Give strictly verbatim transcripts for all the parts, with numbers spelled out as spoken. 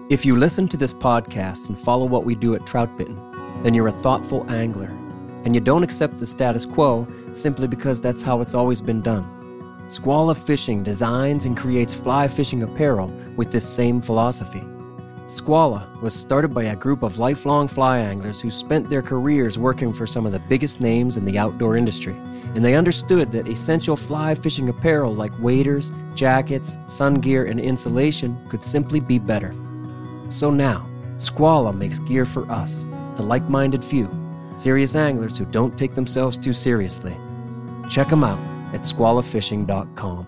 If you listen to this podcast and follow what we do at Trout Bitten, then you're a thoughtful angler, and you don't accept the status quo simply because that's how it's always been done. Squala Fishing designs and creates fly fishing apparel with this same philosophy. Squala was started by a group of lifelong fly anglers who spent their careers working for some of the biggest names in the outdoor industry, and they understood that essential fly fishing apparel like waders, jackets, sun gear, and insulation could simply be better. So now, Squala makes gear for us, the like-minded few, serious anglers who don't take themselves too seriously. Check them out at squala fishing dot com.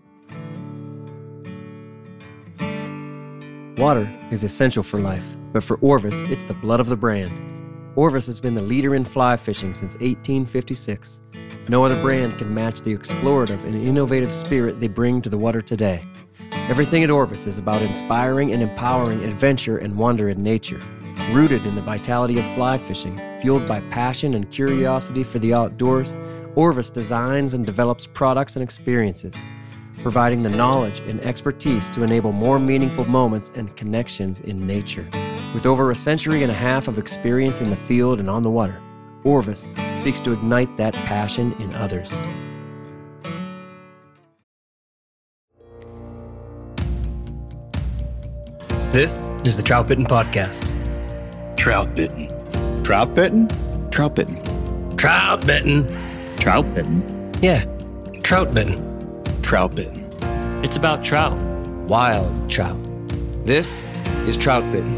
Water is essential for life, but for Orvis, it's the blood of the brand. Orvis has been the leader in fly fishing since eighteen fifty-six. No other brand can match the explorative and innovative spirit they bring to the water today. Everything at Orvis is about inspiring and empowering adventure and wonder in nature, rooted in the vitality of fly fishing, fueled by passion and curiosity for the outdoors. Orvis designs and develops products and experiences, providing the knowledge and expertise to enable more meaningful moments and connections in nature. With over a century and a half of experience in the field and on the water, Orvis seeks to ignite that passion in others. This is the Trout Bitten Podcast. Trout Bitten. Trout Bitten? Trout Bitten. Trout Bitten. Trout Bitten? Yeah, Trout Bitten. Trout Bitten. It's about trout. Wild trout. This is Trout Bitten.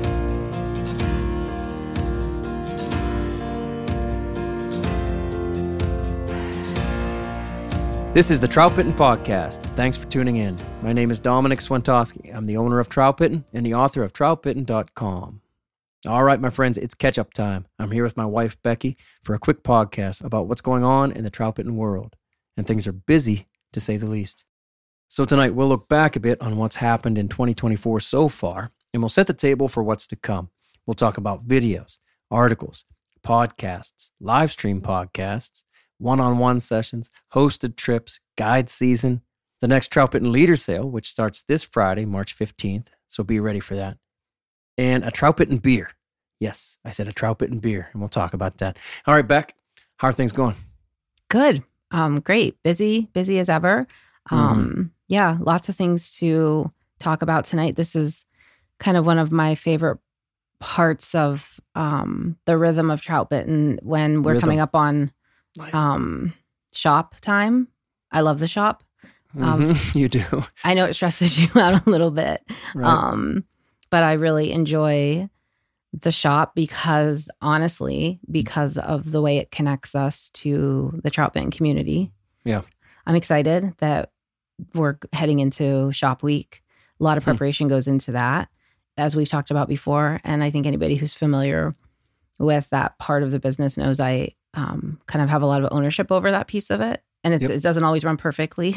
This is the Trout Bitten Podcast. Thanks for tuning in. My name is Dominic Swantowski. I'm the owner of Trout Bitten and the author of trout bitten dot com. All right, my friends, it's catch-up time. I'm here with my wife, Becky, for a quick podcast about what's going on in the trout bitten world. And things are busy, to say the least. So tonight, we'll look back a bit on what's happened in twenty twenty-four so far, and we'll set the table for what's to come. We'll talk about videos, articles, podcasts, live stream podcasts, one-on-one sessions, hosted trips, guide season, the next Trout Bitten Leader Sale, which starts this Friday, March fifteenth, so be ready for that, and a Trout Bitten beer. Yes, I said a Trout Bitten beer, and we'll talk about that. All right, Beck, how are things going? Good. Um, great. Busy, busy as ever. Um, mm-hmm. Yeah, lots of things to talk about tonight. This is kind of one of my favorite parts of um, the rhythm of Trout Bitten when we're Rhythm. coming up on Nice. um, shop time. I love the shop. Um, Mm-hmm. You do. I know it stresses you out a little bit, Right. um, but I really enjoy the shop because, honestly, because of the way it connects us to the Trout Bitten community. Yeah. I'm excited that we're heading into shop week. A lot of preparation hmm. goes into that, as we've talked about before. And I think anybody who's familiar with that part of the business knows I um, kind of have a lot of ownership over that piece of it. And it's, Yep. it doesn't always run perfectly.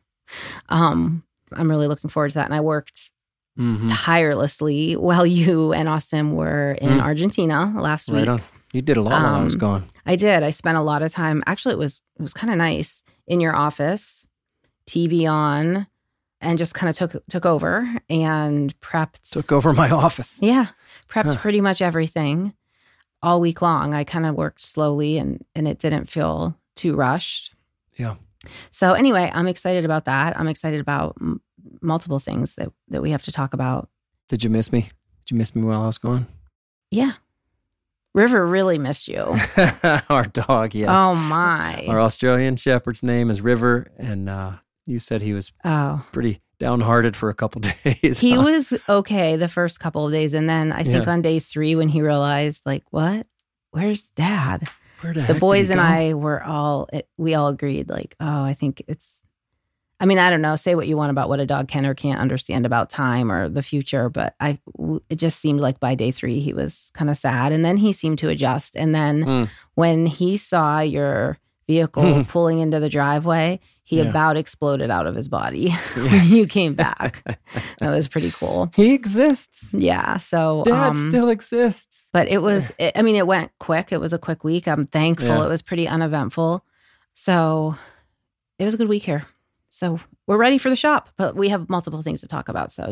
um, I'm really looking forward to that. And I worked Mm-hmm. tirelessly while you and Austin were in Mm. Argentina last Right week. on. You did a lot while I was Um, gone. I did. I spent a lot of time. Actually, it was it was kind of nice in your office, T V on, and just kind of took took over and prepped. Took over my office. Yeah, prepped Huh. pretty much everything all week long. I kind of worked slowly, and and it didn't feel too rushed. Yeah. So anyway, I'm excited about that. I'm excited about m- multiple things that that we have to talk about. Did you miss me? Did you miss me while I was gone? Yeah. River really missed you. Our dog, yes. Oh my. Our Australian Shepherd's name is River, and uh, you said he was Oh. pretty downhearted for a couple days. He huh? was okay the first couple of days. And then I think Yeah. on day three, when he realized, like, what? Where's dad? Where the, The heck did boys he and go? I were all, it, we all agreed, like, oh, I think it's, I mean, I don't know, say what you want about what a dog can or can't understand about time or the future, but I, it just seemed like by day three, he was kind of sad. And then he seemed to adjust. And then Mm. when he saw your vehicle pulling into the driveway, he Yeah. about exploded out of his body when you came back. That was pretty cool. He exists. Yeah. So, Dad um, still exists. but it was, it, I mean, it went quick. It was a quick week. I'm thankful. Yeah. It was pretty uneventful. So it was a good week here. So we're ready for the shop, but we have multiple things to talk about. So yeah.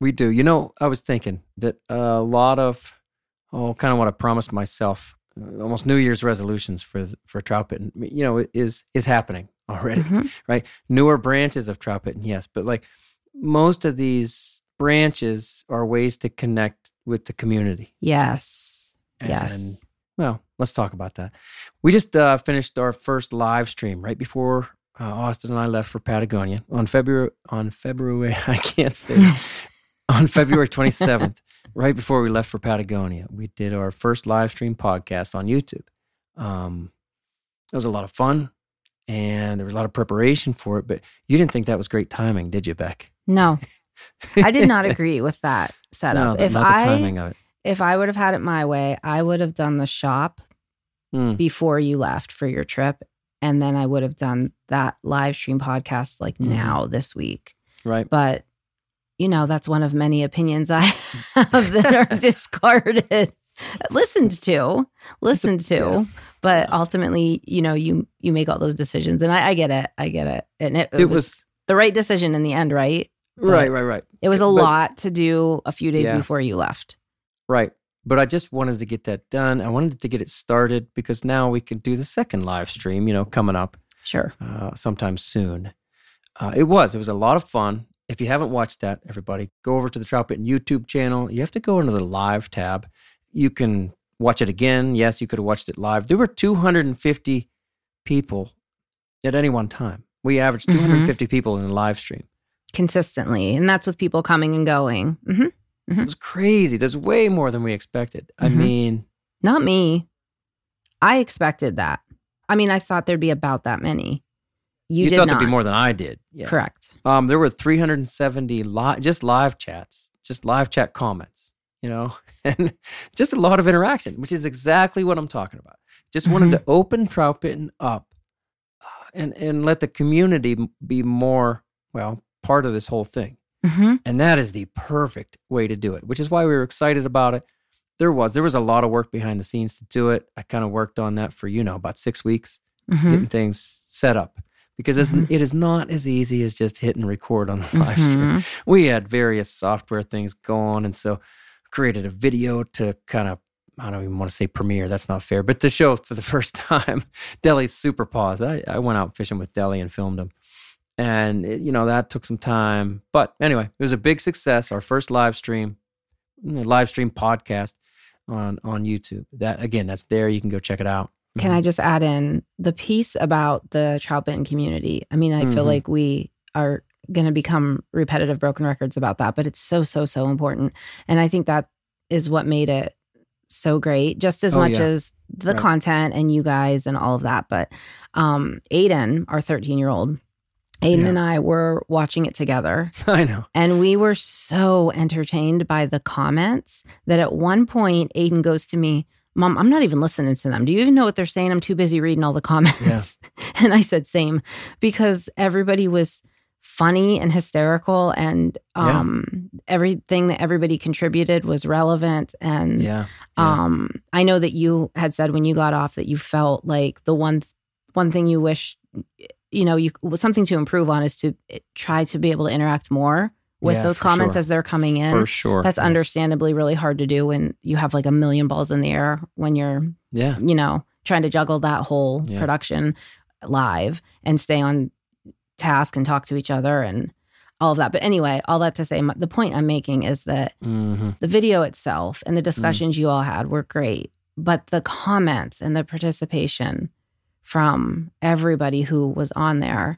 We do. You know, I was thinking that a lot of, oh, kind of what I promised myself, uh, almost New Year's resolutions for for Trout Pitten, you know, is is happening already, Mhm. right? Newer branches of Trout Pitten, yes, but like most of these branches are ways to connect with the community. Yes. And, Yes. well, let's talk about that. We just uh, finished our first live stream right before uh, Austin and I left for Patagonia on February, on February, I can't say it. On February twenty-seventh, right before we left for Patagonia, we did our first live stream podcast on YouTube. Um, it was a lot of fun, and there was a lot of preparation for it, but you didn't think that was great timing, did you, Beck? No, I did not agree with that setup. No, if not the I timing of it. if I would have had it my way, I would have done the shop Mm, before you left for your trip, and then I would have done that live stream podcast like Mhm. now this week. right. But you know, that's one of many opinions I have that are discarded, listened to, listened to. yeah. But ultimately, you know, you you make all those decisions, and I, I get it, I get it, and it, it, It was, was, the right decision in the end, right? right, right, right. It was a But- lot to do a few days Yeah. before you left. Right. But I just wanted to get that done. I wanted to get it started because now we can do the second live stream, you know, coming up Sure. uh, sometime soon. Uh, it was. It was a lot of fun. If you haven't watched that, everybody, go over to the Trout Pitten YouTube channel. You have to go into the live tab. You can watch it again. Yes, you could have watched it live. There were two hundred fifty people at any one time. We averaged Mhm. two hundred fifty people in the live stream. Consistently. And that's with people coming and going. hmm It was crazy. There's way more than we expected. I Mhm. mean, Not me. I expected that. I mean, I thought there'd be about that many. You, you, did thought not. there'd be more than I did. Yeah. Correct. Um, there were three hundred seventy li- just live chats, just live chat comments, you know, and just a lot of interaction, which is exactly what I'm talking about. Just wanted Mhm. to open Trout Pitten up uh, and, and let the community m- be more, well, part of this whole thing. hmm And that is the perfect way to do it, which is why we were excited about it. There was, there was a lot of work behind the scenes to do it. I kind of worked on that for, you know, about six weeks, hmm getting things set up. Because it's, Mhm. it is not as easy as just hitting record on the live stream. We had various software things going, and so created a video to kind of, I don't even want to say premiere, that's not fair, but to show for the first time Deli's super paws. I, I went out fishing with Deli and filmed him. And, it, you know, that took some time. But anyway, it was a big success, our first live stream, live stream podcast on, on YouTube. That, again, that's there. You can go check it out. Can I just add in the piece about the Trout Pitten community? I mean, I feel Mhm. like we are going to become repetitive broken records about that, but it's so, so, so important. And I think that is what made it so great, just as Oh, much yeah. as the Right. content and you guys and all of that. But um, Aiden, our thirteen year old, Aiden Yeah. and I were watching it together. I know. And we were so entertained by the comments that at one point, Aiden goes to me, Mom, I'm not even listening to them. Do you even know what they're saying? I'm too busy reading all the comments. Yeah. And I said, same, because everybody was funny and hysterical, and Yeah. um, everything that everybody contributed was relevant. And Yeah. yeah. um, I know that you had said when you got off that you felt like the one one thing you wish, you know, you something to improve on is to try to be able to interact more with Yeah, those for comments sure. as they're coming in. For sure. That's Yes. understandably really hard to do when you have like a million balls in the air when you're, Yeah. you know, trying to juggle that whole Yeah. production live and stay on task and talk to each other and all of that. But anyway, all that to say, my, the point I'm making is that hmm the video itself and the Mm. discussions you all had were great, but the comments and the participation from everybody who was on there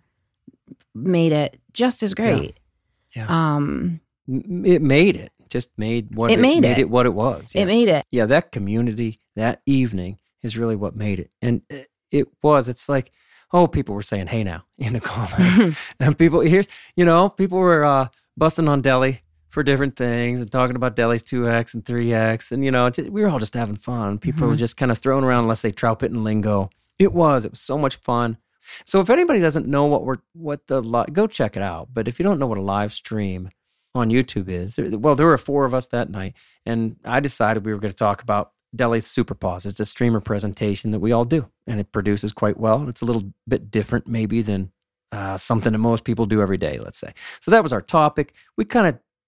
made it just as great. Yeah. Um, It made it. Just made what It made it. it what it was. It yes. made it. Yeah, that community, that evening is really what made it. And it, it was, it's like, oh, people were saying, hey now, in the comments. And people here, you know, people were uh, busting on Deli for different things and talking about Deli's two X and three X. And, you know, just, we were all just having fun. People were Mhm. just kind of throwing around, let's say, Trout Pitten lingo. It was. It was so much fun. So if anybody doesn't know what we're, what the, li- go check it out. But if you don't know what a live stream on YouTube is, there- well, there were four of us that night. And I decided we were going to talk about Deli's Super Paws. It's a streamer presentation that we all do, and it produces quite well. It's a little bit different maybe than uh, something that most people do every day, let's say. So that was our topic. We kind of,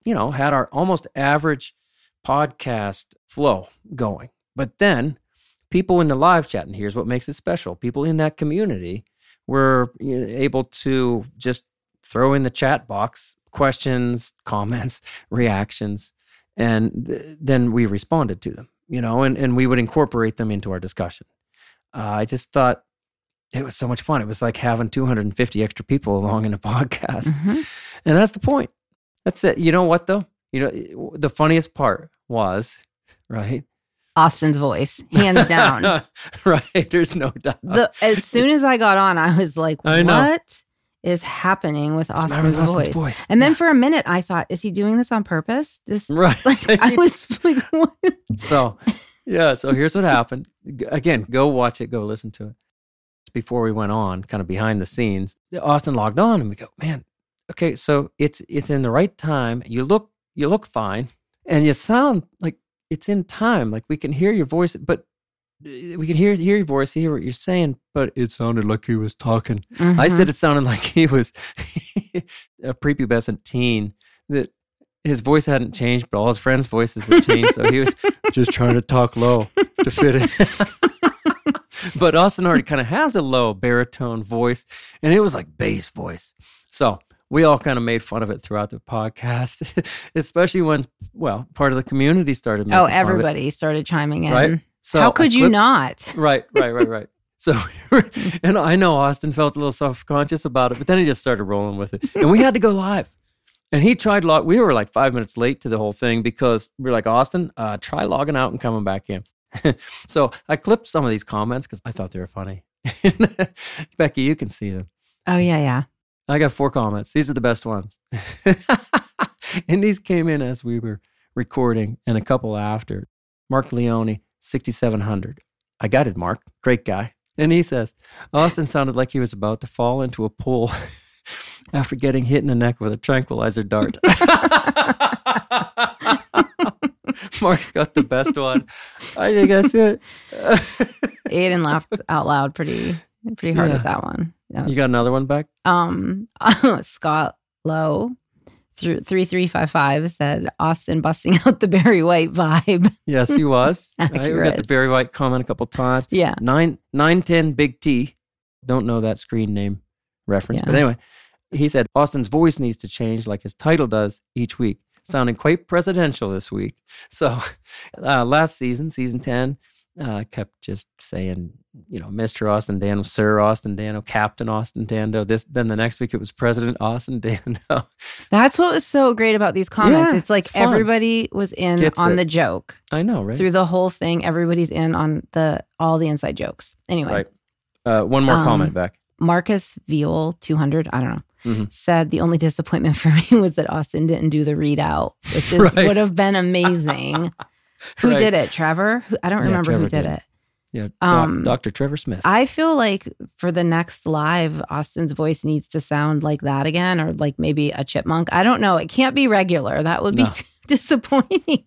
you know, had our almost average podcast flow going. But then people in the live chat, and here's what makes it special, people in that community were, you know, able to just throw in the chat box questions, comments, reactions, and th- then we responded to them, you know, and, and we would incorporate them into our discussion. Uh, I just thought it was so much fun. It was like having two hundred fifty extra people along in a podcast. Mm-hmm. And that's the point. That's it. You know what, though? You know, the funniest part was, right? Austin's voice, hands down. Right. There's no doubt. The, as soon as I got on, I was like, I know. what is happening with Austin's, Austin's voice? voice. And then Yeah. for a minute, I thought, is he doing this on purpose? This, Right. like, I was like, what? So, yeah. So here's what happened. G- Again, go watch it. Go listen to it. Before we went on, kind of behind the scenes, Austin logged on, and we go, man, okay, so it's it's in the right time. You look you look fine, and you sound like it's in time. Like we can hear your voice, but we can hear hear your voice, hear what you're saying. But it sounded like he was talking. Mhm. I said it sounded like he was a prepubescent teen, that his voice hadn't changed, but all his friends' voices had changed. So he was just trying to talk low to fit in. But Austin already kind of has a low baritone voice, and it was like bass voice. So we all kind of made fun of it throughout the podcast, especially when, well, part of the community started making Oh, fun of it. everybody started chiming in. Right? So How I could you clipped- not? Right, right, right, right. So, and I know Austin felt a little self-conscious about it, but then he just started rolling with it. And we had to go live. And he tried, log- we were like five minutes late to the whole thing because we were like, Austin, uh, try logging out and coming back in. So I clipped some of these comments because I thought they were funny. Becky, you can see them. Oh, yeah, yeah. I got four comments. These are the best ones. And these came in as we were recording and a couple after. Mark Leone, sixty-seven hundred. I got it, Mark. Great guy. And he says, Austin sounded like he was about to fall into a pool after getting hit in the neck with a tranquilizer dart. Mark's got the best one. I think that's it. Aiden laughed out loud pretty pretty hard Yeah. at that one. That was- You got another one back? um, Scott Lowe through three three five five said Austin busting out the Barry White vibe. Yes, he was. Right, we got the Accurate. Barry White comment a couple times. Yeah. Nine nine ten Big T. Don't know that screen name reference, Yeah. but anyway, he said Austin's voice needs to change like his title does each week, sounding quite presidential this week. So, uh, last season, season ten, uh, kept just saying, you know, Mister Austin Dano, Sir Austin Dano, Captain Austin Dano. This then the next week it was President Austin Dano. That's what was so great about these comments. Yeah, it's like it's fun. everybody was in Gets on it. the joke. I know, right? Through the whole thing, everybody's in on the all the inside jokes. Anyway, Right. Uh, one more Um, comment back. Marcus Veal two hundred, I don't know, Mhm. said the only disappointment for me was that Austin didn't do the readout, which is, Right. would have been amazing. Who Right. did it? Trevor? Who, I don't Yeah, remember Trevor who did, did. it. Yeah, doc, um, Doctor Trevor Smith. I feel like for the next live, Austin's voice needs to sound like that again, or like maybe a chipmunk. I don't know. It can't be regular. That would be No. too disappointing.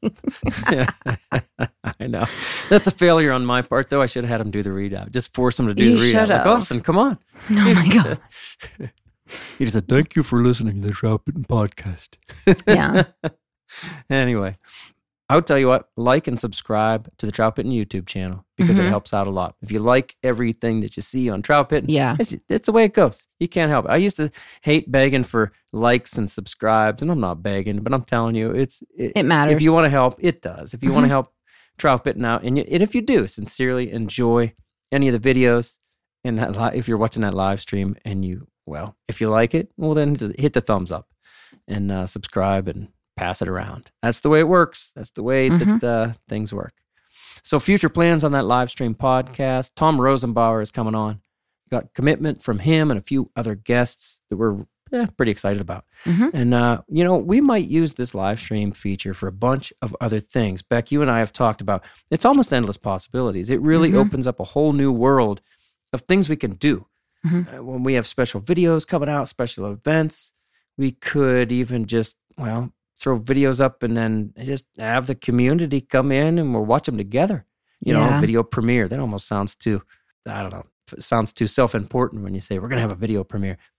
I know. That's a failure on my part, though. I should have had him do the readout. Just force him to do You the readout. should Like, have. Austin, come on. Oh my God. He just said, thank you for listening to the Trout Bitten podcast. Yeah. Anyway, I'll tell you what, like and subscribe to the Trout Bitten YouTube channel because it Mhm. helps out a lot. If you like everything that you see on Trout Bitten, Yeah. it's, it's the way it goes. You can't help it. I used to hate begging for likes and subscribes, and I'm not begging, but I'm telling you, it's It matters. If you want to help, it does. If you want Mhm. to help Trout Bitten out, and, you, and if you do sincerely enjoy any of the videos, and that li- if you're watching that live stream, and you well, if you like it, well then hit the thumbs up and uh, subscribe and pass it around. That's the way it works. That's the way Mhm. that uh, things work. So future plans on that live stream podcast. Tom Rosenbauer is coming on. Got commitment from him and a few other guests that we're eh, pretty excited about. Mhm. And, uh, you know, we might use this live stream feature for a bunch of other things. Beck, you and I have talked about, it's almost endless possibilities. It really Mhm. opens up a whole new world of things we can do. Mhm. Uh, when we have special videos coming out, special events, we could even just, well, throw videos up and then just have the community come in and we'll watch them together. You know, Yeah. video premiere. That almost sounds too, I don't know, it sounds too self-important when you say we're going to have a video premiere. But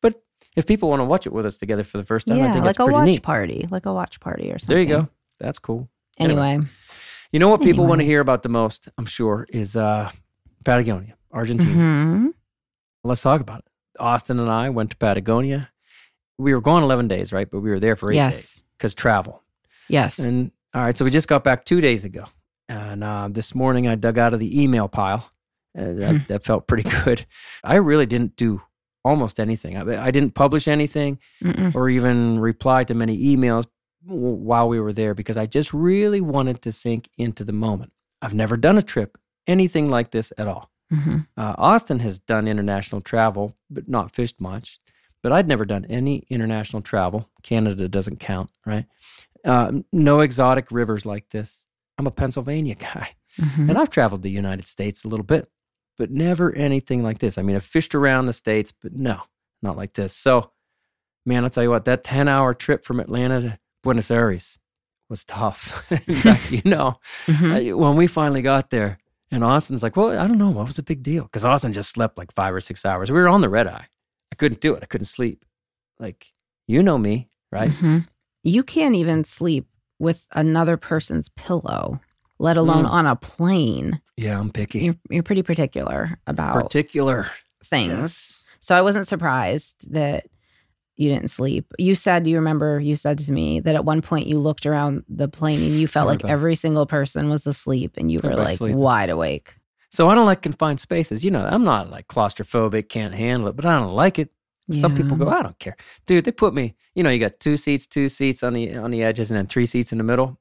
if people want to watch it with us together for the first time, yeah, I think like that's a pretty watch neat. party, like a watch party or something. There you go. That's cool. Anyway. You know what people Anyway. want to hear about the most, I'm sure, is uh, Patagonia, Argentina. Mm-hmm. Let's talk about it. Austin and I went to Patagonia. We were gone eleven days, right? But we were there for eight Yes. days because travel. Yes. And all right, so we just got back two days ago. And uh, this morning I dug out of the email pile. Uh, that, Hmm. that felt pretty good. I really didn't do almost anything. I, I didn't publish anything Mm-mm. or even reply to many emails w- while we were there because I just really wanted to sink into the moment. I've never done a trip, anything like this at all. Mm-hmm. Uh, Austin has done international travel, but not fished much. But I'd never done any international travel. Canada doesn't count, right? Uh, no exotic rivers like this. I'm a Pennsylvania guy. Mm-hmm. And I've traveled the United States a little bit, but never anything like this. I mean, I've fished around the States, but no, not like this. So, man, I'll tell you what, that ten-hour trip from Atlanta to Buenos Aires was tough. In fact, you know, Mhm. uh, when we finally got there, and Austin's like, well, I don't know, what was the big deal? Because Austin just slept like five or six hours. We were on the red eye. I couldn't do it. I couldn't sleep. Like, you know me, right? Mhm. You can't even sleep with another person's pillow, let alone Mm. on a plane. Yeah, I'm picky. You're, you're pretty particular about Particular. things. Yes. So I wasn't surprised that you didn't sleep. You said, you remember, you said to me that at one point you looked around the plane and you felt like Everybody. every single person was asleep and you were Everybody's like sleeping. wide awake. So I don't like confined spaces. You know, I'm not like claustrophobic, can't handle it, but I don't like it. Some people Yeah. go, I don't care. Dude, they put me, you know, you got two seats, two seats on the on the edges and then three seats in the middle.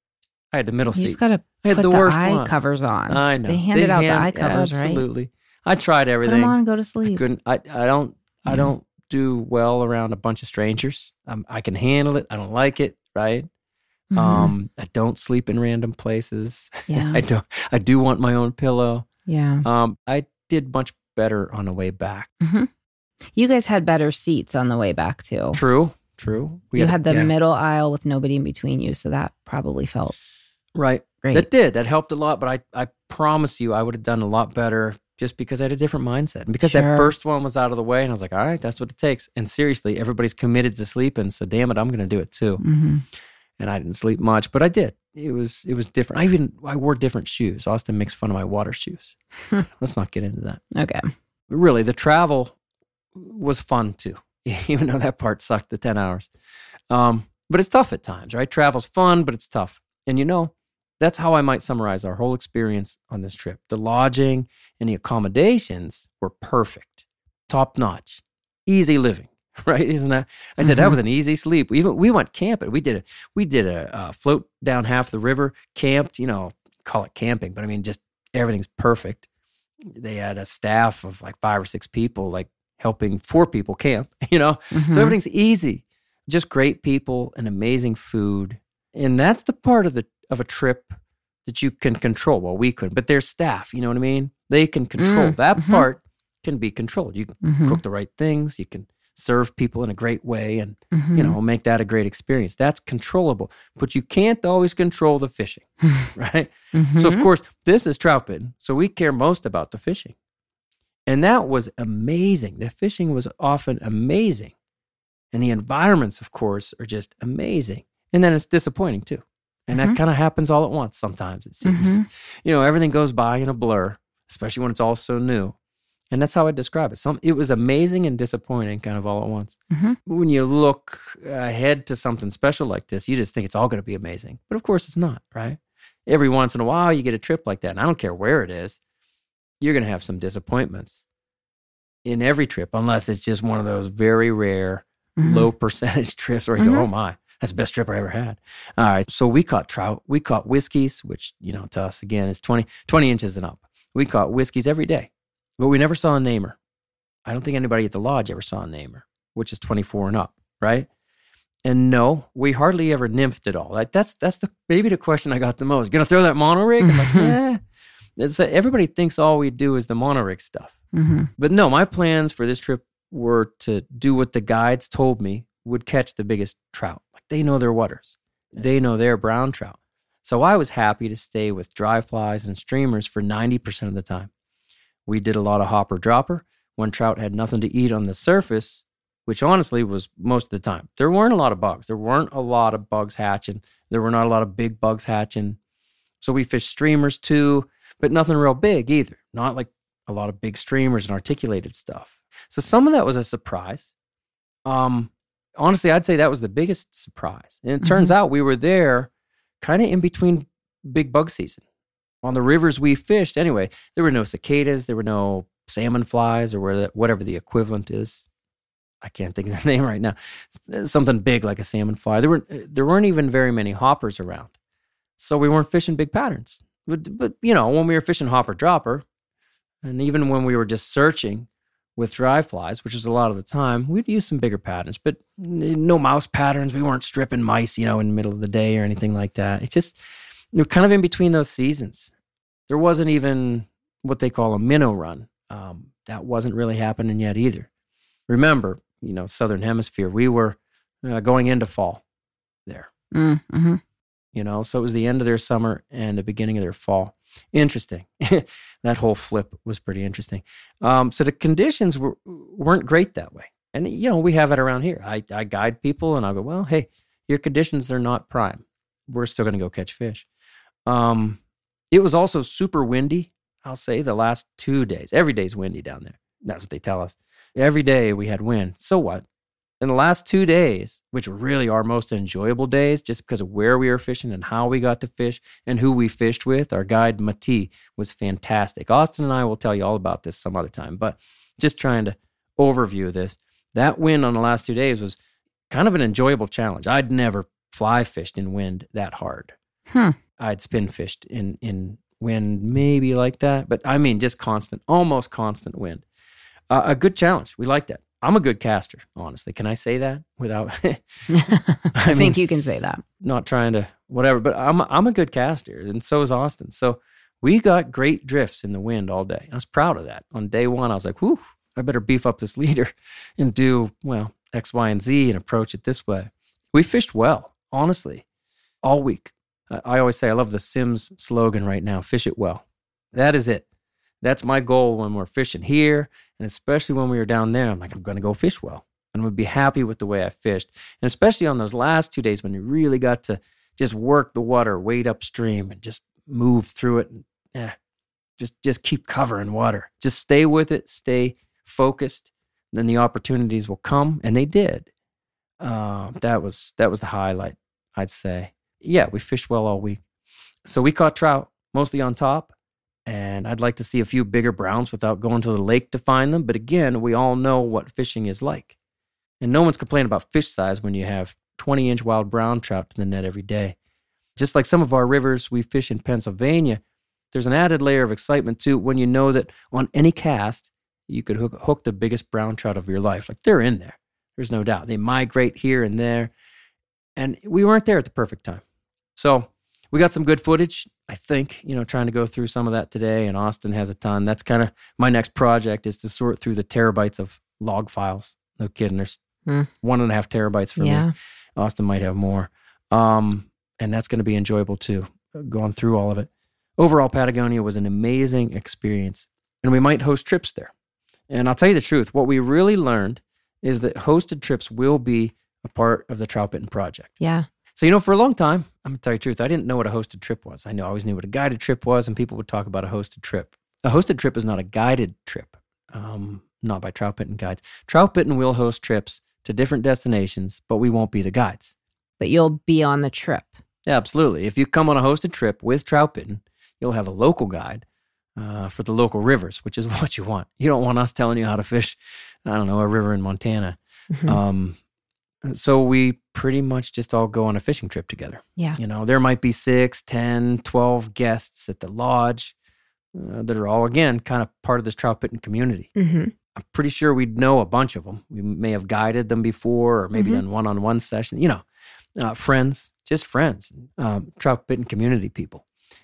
I had the middle You seat. just got to I had put the the, worst eye one. covers on. I know. They handed out the eye covers, right? Absolutely. I tried Put everything. them on and go to I sleep. couldn't. I, I don't. I Yeah. don't do well around a bunch of strangers. Um, I can handle it. I don't like it. Right. Mhm. Um. I don't sleep in random places. Yeah. I don't. I do want my own pillow. yeah. Um. I did much better on the way back. You guys had better seats on the way back too. True. True. We You had the yeah, middle aisle with nobody in between you, so that probably felt right. great. That did. That helped a lot. But I. I promise you, I would have done a lot better just because I had a different mindset and because Sure. that first one was out of the way, and I was like, all right, that's what it takes. And seriously, everybody's committed to sleeping, so damn it, I'm going to do it too. Mhm. And I didn't sleep much, but I did. It was it was different. I even I wore different shoes. Austin makes fun of my water shoes. Let's not get into that. Okay. But really, the travel was fun too, even though that part sucked, the ten hours. Um, but it's tough at times, right? Travel's fun, but it's tough. And you know, that's how I might summarize our whole experience on this trip. The lodging and the accommodations were perfect, top notch, easy living. Right? Isn't that? I said Mhm. that was an easy sleep. We even we went camping. We did a we did a uh, float down half the river, camped. You know, call it camping, but I mean, just everything's perfect. They had a staff of like five or six people, like helping four people camp. You know, Mhm. so everything's easy. Just great people and amazing food, and that's the part of the of a trip that you can control. Well, we couldn't, but there's staff. You know what I mean? They can control Mm, that mhm. part. Can be controlled. You can Mhm. cook the right things. You can serve people in a great way, and Mhm. you know, make that a great experience. That's controllable, but you can't always control the fishing, right? Mhm. So, of course, this is trout bitten, so we care most about the fishing. And that was amazing. The fishing was often amazing. And the environments, of course, are just amazing. And then it's disappointing too. And that Mhm. kind of happens all at once sometimes, it seems. Mhm. You know, everything goes by in a blur, especially when it's all so new. And that's how I describe it. Some, it was amazing and disappointing kind of all at once. Mhm. When you look ahead to something special like this, you just think it's all going to be amazing. But of course it's not, right? Every once in a while you get a trip like that, and I don't care where it is, you're going to have some disappointments in every trip, unless it's just one of those very rare, Mhm. low percentage trips where you Mhm. go, oh my, that's the best trip I ever had. All right, so we caught trout. We caught whiskeys, which, you know, to us, again, is twenty, twenty inches and up. We caught whiskeys every day, but we never saw a namer. I don't think anybody at the lodge ever saw a namer, which is twenty-four and up, right? And no, we hardly ever nymphed at all. Like that's that's the maybe the question I got the most. Gonna throw that mono rig? I'm like, yeah. It's, uh, everybody thinks all we do is the mono rig stuff. Mhm. But no, my plans for this trip were to do what the guides told me would catch the biggest trout. Like they know their waters. They know their brown trout. So I was happy to stay with dry flies and streamers for ninety percent of the time. We did a lot of hopper dropper. When trout had nothing to eat on the surface, which honestly was most of the time. There weren't a lot of bugs. There weren't a lot of bugs hatching. There were not a lot of big bugs hatching. So we fished streamers too, but nothing real big either. Not like a lot of big streamers and articulated stuff. So some of that was a surprise. Um, honestly, I'd say that was the biggest surprise. And it turns Mm-hmm. out we were there kind of in between big bug season. On the rivers we fished, anyway, there were no cicadas, there were no salmon flies or whatever the equivalent is. I can't think of the name right now. Something big like a salmon fly. There weren't, there weren't even very many hoppers around. So we weren't fishing big patterns. But, but, you know, when we were fishing hopper dropper, and even when we were just searching with dry flies, which was a lot of the time, we'd use some bigger patterns, but no mouse patterns. We weren't stripping mice, you know, in the middle of the day or anything like that. It's just, we're kind of in between those seasons. There wasn't even what they call a minnow run. Um, that wasn't really happening yet either. Remember, you know, Southern Hemisphere, we were uh, going into fall there. Mm-hmm. You know, so it was the end of their summer and the beginning of their fall. Interesting. That whole flip was pretty interesting. Um, so the conditions were, weren't great that way. And, you know, we have it around here. I, I guide people and I'll go, well, hey, your conditions are not prime. We're still going to go catch fish. Um, it was also super windy, I'll say, the last two days. Every day's windy down there. That's what they tell us. Every day we had wind. So what? In the last two days, which were really our most enjoyable days, just because of where we were fishing and how we got to fish and who we fished with, our guide Mati was fantastic. Austin and I will tell you all about this some other time, but just trying to overview this. That wind on the last two days was kind of an enjoyable challenge. I'd never fly fished in wind that hard. Hmm. I'd spin fished in, in wind maybe like that, but I mean just constant, almost constant wind. Uh, a good challenge. We like that. I'm a good caster, honestly. Can I say that without? I, I think mean, you can say that. Not trying to whatever, but I'm I'm a good caster, and so is Austin. So we got great drifts in the wind all day. I was proud of that. On day one, I was like, "Whew, I better beef up this leader and do well X, Y, and Z and approach it this way." We fished well, honestly, all week. I, I always say I love the Sims slogan right now: "Fish it well." That is it. That's my goal when we're fishing here, and especially when we were down there. I'm like, I'm going to go fish well. And I'm going to be happy with the way I fished. And especially on those last two days when you really got to just work the water, wade upstream, and just move through it. And, eh, just, just keep covering water. Just stay with it, stay focused. Then the opportunities will come, and they did. Uh, that was that was the highlight, I'd say. Yeah, we fished well all week. So we caught trout, mostly on top. And I'd like to see a few bigger browns without going to the lake to find them. But again, we all know what fishing is like. And no one's complaining about fish size when you have twenty-inch wild brown trout to the net every day. Just like some of our rivers we fish in Pennsylvania, there's an added layer of excitement too when you know that on any cast, you could hook, hook the biggest brown trout of your life. Like they're in there. There's no doubt. They migrate here and there. And we weren't there at the perfect time. So we got some good footage, I think, you know, trying to go through some of that today, and Austin has a ton. That's kind of my next project is to sort through the terabytes of log files. No kidding. There's Hmm. one and a half terabytes for Yeah. me. Austin might have more. Um, and that's going to be enjoyable too, going through all of it. Overall, Patagonia was an amazing experience, and we might host trips there. And I'll tell you the truth, what we really learned is that hosted trips will be a part of the Trout Bitten project. Yeah. So, you know, for a long time, I'm going to tell you the truth, I didn't know what a hosted trip was. I know, I always knew what a guided trip was, and people would talk about a hosted trip. A hosted trip is not a guided trip, um, not by Trout Bitten guides. Trout Bitten will host trips to different destinations, but we won't be the guides. But you'll be on the trip. Yeah, absolutely. If you come on a hosted trip with Trout Bitten, you'll have a local guide uh, for the local rivers, which is what you want. You don't want us telling you how to fish, I don't know, a river in Montana. Mhm. Um, so we pretty much just all go on a fishing trip together. Yeah. You know, there might be six, ten, twelve guests at the lodge uh, that are all, again, kind of part of this Trout Bitten community. Mm-hmm. I'm pretty sure we'd know a bunch of them. We may have guided them before or maybe Mhm. done one-on-one session, you know, uh, friends, just friends, um, Trout Bitten community people.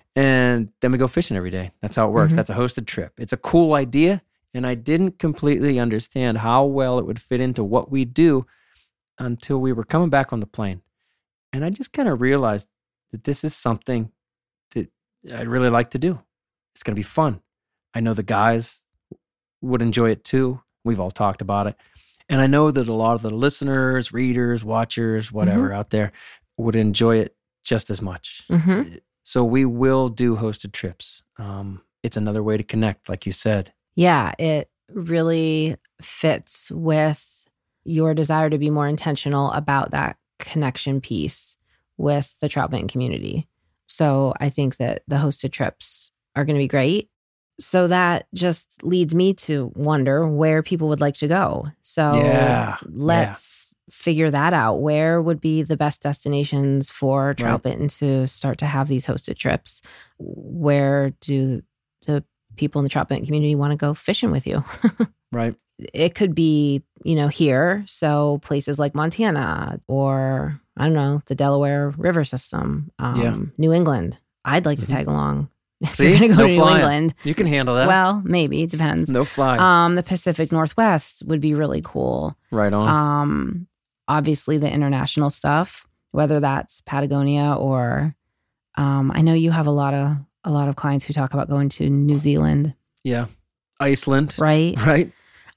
And then we go fishing every day. That's how it works. Mhm. That's a hosted trip. It's a cool idea, and I didn't completely understand how well it would fit into what we do until we were coming back on the plane. And I just kind of realized that this is something that I'd really like to do. It's going to be fun. I know the guys would enjoy it too. We've all talked about it. And I know that a lot of the listeners, readers, watchers, whatever Mm-hmm. out there would enjoy it just as much. Mm-hmm. So we will do hosted trips. Um, it's another way to connect, like you said. Yeah, it really fits with your desire to be more intentional about that connection piece with the trout bitten community. So I think that the hosted trips are going to be great. So that just leads me to wonder where people would like to go. So Yeah, let's figure that out. Where would be the best destinations for trout bitten to start to have these hosted trips? Where do the people in the trout bitten community want to go fishing with you? Right. It could be, you know, here. So places like Montana or, I don't know, the Delaware River system, um, Yeah. New England. I'd like to Mhm. tag along. If See? you're going to go No to New flying. England. You can handle that. Well, maybe. Depends. No flying. Um, the Pacific Northwest would be really cool. right on. Um, obviously, the international stuff, whether that's Patagonia or um, I know you have a lot of a lot of clients who talk about going to New Zealand, yeah. Iceland. right? Right.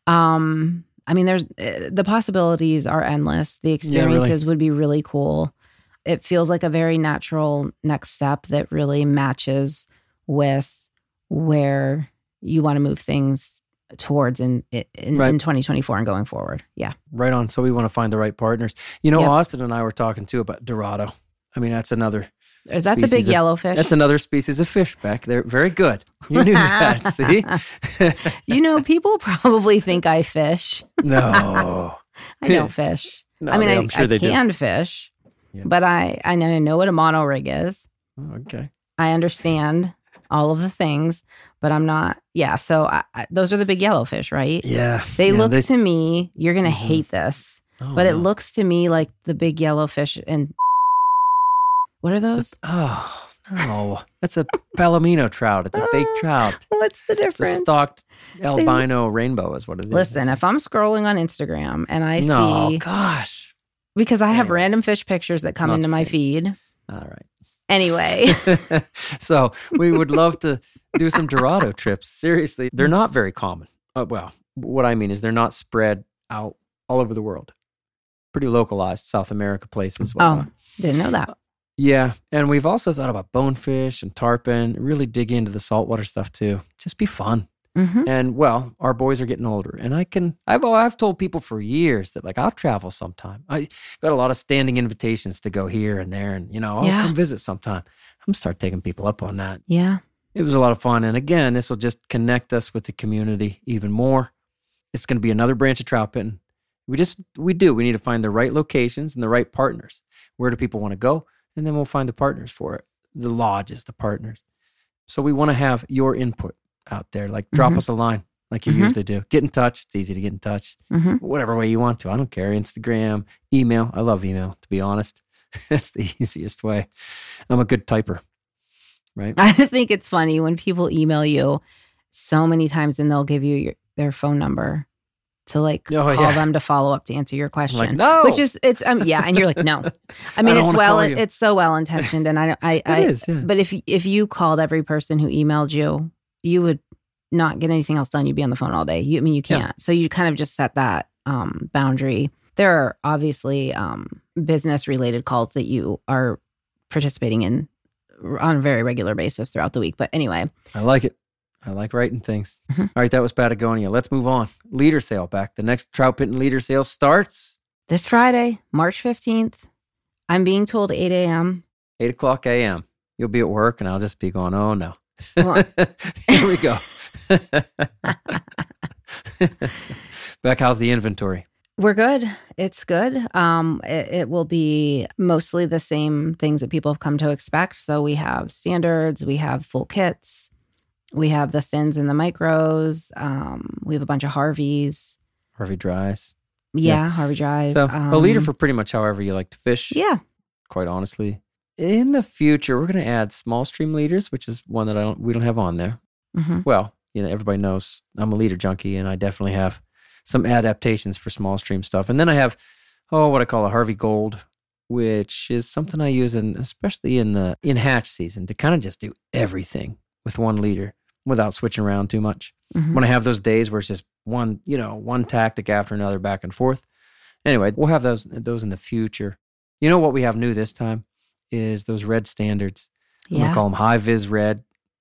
Um, I mean, there's uh, the possibilities are endless. The really. experiences would be really cool. It feels like a very natural next step that really matches with where you want to move things towards in in, Right. in twenty twenty-four and going forward. Yeah. Right on. So we want to find the right partners. You know, Yep. Austin and I were talking too about Dorado. I mean, that's another Is that the big species of- yellowfish? That's another species of fish, Beck. They're very good. You knew that. See? You know, people probably think I fish. No. I don't fish. No, I mean, they- I, I'm sure I they do. can fish, Yeah. but I, I know I know what a monorig is. Oh, okay. I understand all of the things, but I'm not. Yeah. So I, I, those are the big yellowfish, right? Yeah. They yeah, look they- to me, you're going to Mhm. hate this, oh, but it no. looks to me like the big yellowfish. And what are those? Oh, no. That's a palomino trout. It's a fake trout. What's the It's a difference? stalked albino rainbow is what it is. Listen, if I'm scrolling on Instagram and I no, see, gosh. because I have Anyway. random fish pictures that come Not into the my same. feed. All right. Anyway, So we would love to do some Dorado trips. Seriously, they're not very common. Uh, well, what I mean is they're not spread out all over the world. Pretty localized South America places. oh, whatnot. didn't know that. Yeah. And we've also thought about bonefish and tarpon, really dig into the saltwater stuff too. Just be fun. hmm And well, our boys are getting older, and I can. I've I've told people for years that like I'll travel sometime. I got a lot of standing invitations to go here and there, and you know I'll Yeah. come visit sometime. I'm gonna start taking people up on that. Yeah. It was a lot of fun, and again, this will just connect us with the community even more. It's going to be another branch of trout pitting. We just we do. We need to find the right locations and the right partners. Where do people want to go? And then we'll find the partners for it. The lodges, the partners. So we want to have your input out there. Like drop Mhm. us a line like you Mhm. usually do. Get in touch. It's easy to get in touch. hmm Whatever way you want to. I don't care. Instagram, email. I love email, to be honest. That's the easiest way. I'm a good typer, right? I think it's funny when people email you so many times and they'll give you your, their phone number to like Oh, call yeah. them to follow up to answer your question. like, no. Which is it's um yeah, and you're like no. I mean don't it's wanna well call you. it's so well intentioned, and I I, I It is, yeah. but if if you called every person who emailed you, you would not get anything else done. You'd be on the phone all day. You I mean you Yeah. can't. So you kind of just set that um boundary. There are obviously um business related calls that you are participating in on a very regular basis throughout the week. But anyway, I like it. I like writing things. Mhm. All right, that was Patagonia. Let's move on. Leader sale back. The next trout pitting leader sale starts this Friday, March fifteenth, I'm being told eight a.m. eight o'clock a.m. You'll be at work, and I'll just be going, oh, no. Well- Here we go. Beck, how's the inventory? We're good. It's good. Um, it, it will be mostly the same things that people have come to expect. So we have standards, we have full kits, we have the thins and the micros. Um, we have a bunch of Harveys. Harvey Dries. Yeah, Yeah. Harvey Dries. So um, a leader for pretty much however you like to fish. yeah. Quite honestly. In the future, we're going to add small stream leaders, which is one that I don't we don't have on there. hmm Well, you know, everybody knows I'm a leader junkie, and I definitely have some adaptations for small stream stuff. And then I have, oh, what I call a Harvey Gold, which is something I use in, especially in the in hatch season, to kind of just do everything with one leader. without switching around too much. Mhm. When I have those days where it's just one, you know, one tactic after another back and forth. Anyway, we'll have those those in the future. You know what we have new this time is those red standards. I'm Yeah. going to call them high-vis red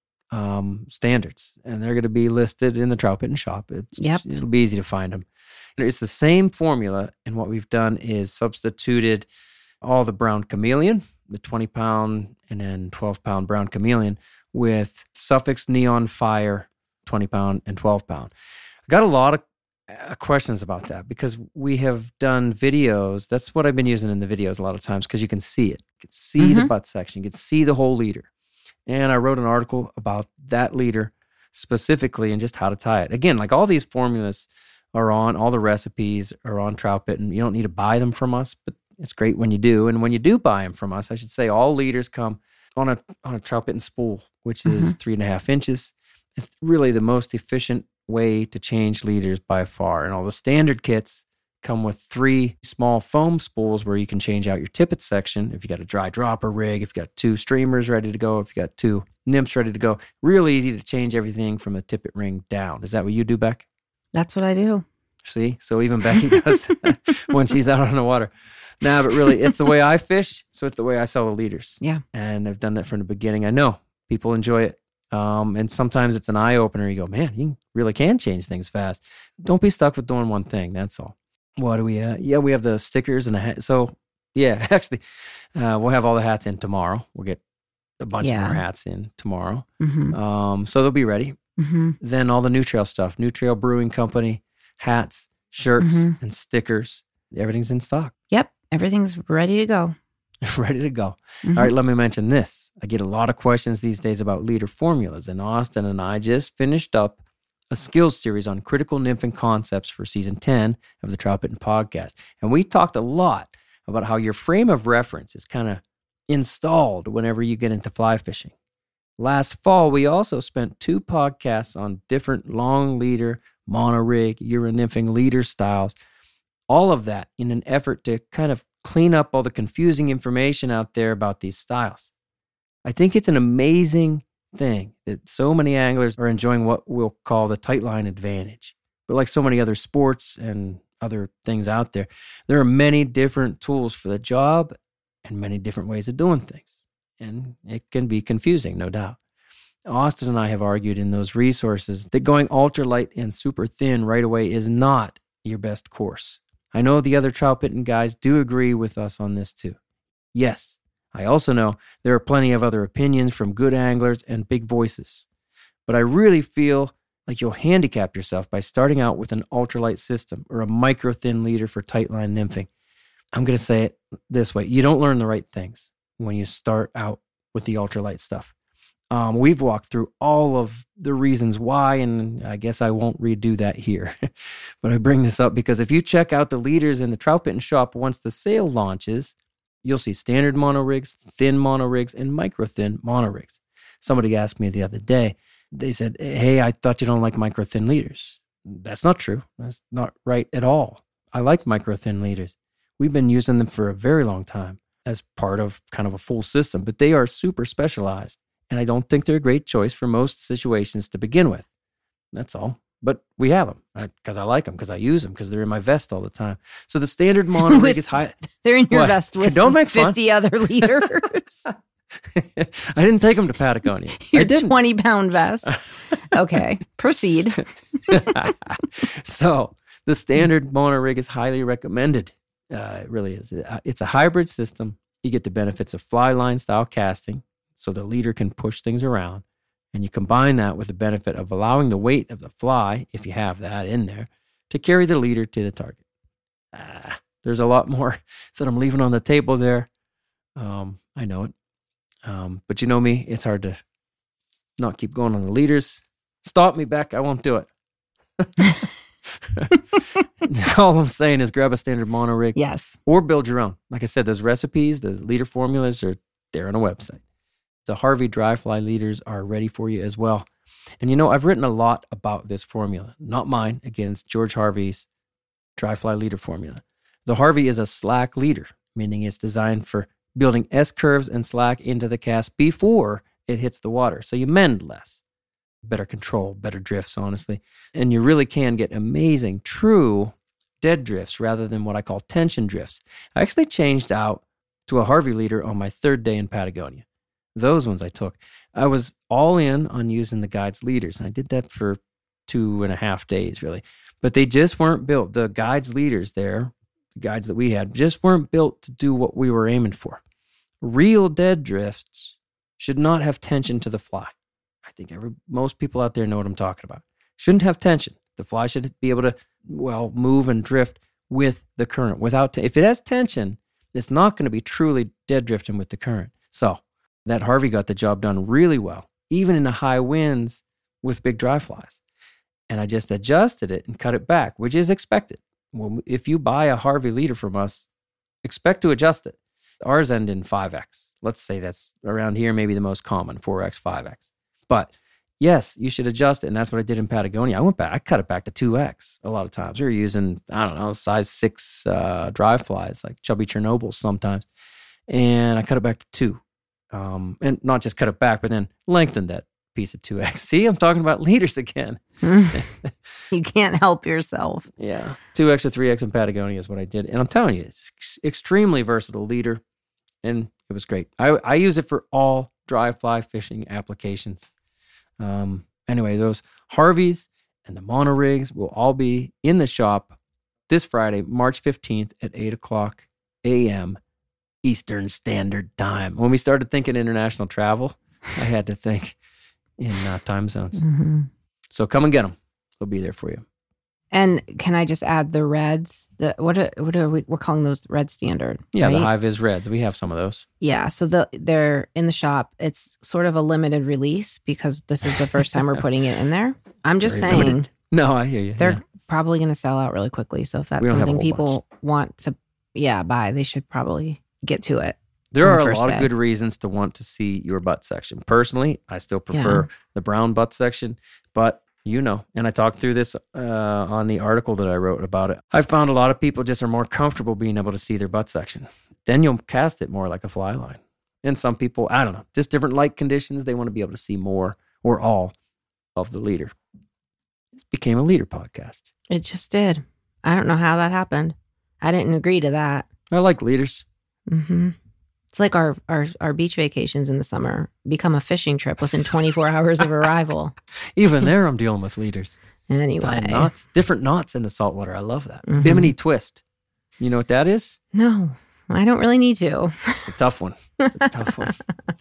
um, standards, and they're going to be listed in the Trout Pit and Shop. It's, Yep. It'll be easy to find them. And it's the same formula, and what we've done is substituted all the brown chameleon, the twenty pound and then twelve pound brown chameleon, with Suffix Neon Fire twenty pound and twelve pound. I got a lot of uh, questions about that because we have done videos. That's what I've been using in the videos a lot of times because you can see it. You can see the Mhm. butt section. You can see the whole leader. And I wrote an article about that leader specifically and just how to tie it. Again, like all these formulas are on, all the recipes are on Trout Pit, and you don't need to buy them from us, but it's great when you do. And when you do buy them from us, I should say all leaders come on a on a Trout Pit and spool, which is three and a half inches. It's really the most efficient way to change leaders by far. And all the standard kits come with three small foam spools where you can change out your tippet section. If you got a dry dropper rig, if you got two streamers ready to go, if you got two nymphs ready to go, real easy to change everything from the tippet ring down. Is that what you do, Beck? That's what I do. See? So even Becky does when she's out on the water. Nah, but really, it's the way I fish, so it's the way I sell the leaders. Yeah. And I've done that from the beginning. I know people enjoy it. Um, and sometimes it's an eye-opener. You go, man, you really can change things fast. Don't be stuck with doing one thing. That's all. What do we have? Yeah, we have the stickers and the hat. So, yeah, actually, uh, we'll have all the hats in tomorrow. We'll get a bunch Yeah. more hats in tomorrow. Mm-hmm. Um, so they'll be ready. Mm-hmm. Then all the New Trail stuff, New Trail Brewing Company, hats, shirts, Mhm. and stickers. Everything's in stock. Yep. Everything's ready to go. Ready to go. Mhm. All right, let me mention this. I get a lot of questions these days about leader formulas, and Austin and I just finished up a skills series on critical nymphing concepts for season ten of the Trout Pit podcast. And we talked a lot about how your frame of reference is kind of installed whenever you get into fly fishing. Last fall, we also spent two podcasts on different long leader, monorig, Euro nymphing leader styles. All of that in an effort to kind of clean up all the confusing information out there about these styles. I think it's an amazing thing that so many anglers are enjoying what we'll call the tight line advantage. But like so many other sports and other things out there, there are many different tools for the job and many different ways of doing things. And it can be confusing, no doubt. Austin and I have argued in those resources that going ultralight and super thin right away is not your best course. I know the other trout pitting guys do agree with us on this too. Yes, I also know there are plenty of other opinions from good anglers and big voices. But I really feel like you'll handicap yourself by starting out with an ultralight system or a micro thin leader for tight line nymphing. I'm going to say it this way. You don't learn the right things when you start out with the ultralight stuff. Um, we've walked through all of the reasons why, and I guess I won't redo that here. But I bring this up because if you check out the leaders in the Trout Pit and Shop once the sale launches, you'll see standard mono rigs, thin mono rigs, and micro thin mono rigs. Somebody asked me the other day, they said, hey, I thought you don't like micro thin leaders. That's not true. That's not right at all. I like micro thin leaders. We've been using them for a very long time as part of kind of a full system, but they are super specialized. And I don't think they're a great choice for most situations to begin with. That's all. But we have them because I like them, because I use them, because they're in my vest all the time. So the standard mono rig is high. They're in your What? vest with Don't make fun. fifty other leaders. I didn't take them to Patagonia. Your I didn't. twenty pound vest. Okay, proceed. So the standard mono rig is highly recommended. Uh, it really is. It's a hybrid system. You get the benefits of fly line style casting, so the leader can push things around. And you combine that with the benefit of allowing the weight of the fly, if you have that in there, to carry the leader to the target. Ah, there's a lot more that I'm leaving on the table there. Um, I know it. Um, but you know me, it's hard to not keep going on the leaders. Stop me, Beck. I won't do it. All I'm saying is grab a standard mono rig. Yes. Or build your own. Like I said, those recipes, the leader formulas are there on a website. The Harvey dry fly leaders are ready for you as well. And you know, I've written a lot about this formula. Not mine. Again, it's George Harvey's dry fly leader formula. The Harvey is a slack leader, meaning it's designed for building S-curves and slack into the cast before it hits the water. So you mend less. better control, better drifts, honestly. And you really can get amazing, true dead drifts rather than what I call tension drifts. I actually changed out to a Harvey leader on my third day in Patagonia. Those ones I took. I was all in on using the guides leaders, and I did that for two and a half days, really. But they just weren't built. The guides leaders there, the guides that we had, just weren't built to do what we were aiming for. Real dead drifts should not have tension to the fly. I think every, most people out there know what I'm talking about. Shouldn't have tension. The fly should be able to, well, move and drift with the current. Without t- If it has tension, it's not going to be truly dead drifting with the current. So that Harvey got the job done really well, even in the high winds with big dry flies. And I just adjusted it and cut it back, which is expected. Well, if you buy a Harvey leader from us, expect to adjust it. Ours end in five X. Let's say that's around here, maybe the most common, four X, five X. But yes, you should adjust it, and that's what I did in Patagonia. I went back, I cut it back to two X a lot of times. We were using, I don't know, size six uh, dry flies, like chubby Chernobyls sometimes. And I cut it back to two. Um, and not just cut it back, but then lengthened that piece of two X. See, I'm talking about leaders again. You can't help yourself. Yeah. two X or three X in Patagonia is what I did. And I'm telling you, it's ex- extremely versatile leader. And it was great. I, I use it for all dry fly fishing applications. Um, anyway, those Harveys and the mono rigs will all be in the shop this Friday, March fifteenth at eight o'clock a.m. Eastern Standard Time. When we started thinking international travel, I had to think in uh, time zones. Mm-hmm. So come and get them. They'll be there for you. And can I just add the reds? The what are, what are we? We're calling those red standard. Yeah, right? the high vis reds. We have some of those. Yeah, so the they're in the shop. It's sort of a limited release because this is the first time we're putting it in there. I'm just Very saying. limited. No, I hear you. They're yeah. probably going to sell out really quickly. So if that's We don't have a something whole people want to, yeah, buy, they should probably get to it. There on are the a first lot day. of good reasons to want to see your butt section. Personally, I still prefer Yeah. the brown butt section, but you know, and I talked through this uh, on the article that I wrote about it. I found a lot of people just are more comfortable being able to see their butt section. Then you'll cast it more like a fly line. And some people, I don't know, just different light conditions, they want to be able to see more or all of the leader. It became a leader podcast. It just did. I don't know how that happened. I didn't agree to that. I like leaders. Mm-hmm. It's like our, our our beach vacations in the summer become a fishing trip within twenty-four hours of arrival. Even there, I'm dealing with leaders. Anyway. Tying knots, different knots in the saltwater. I love that. Mhm. Bimini twist. You know what that is? No, I don't really need to. It's a tough one. It's a tough one.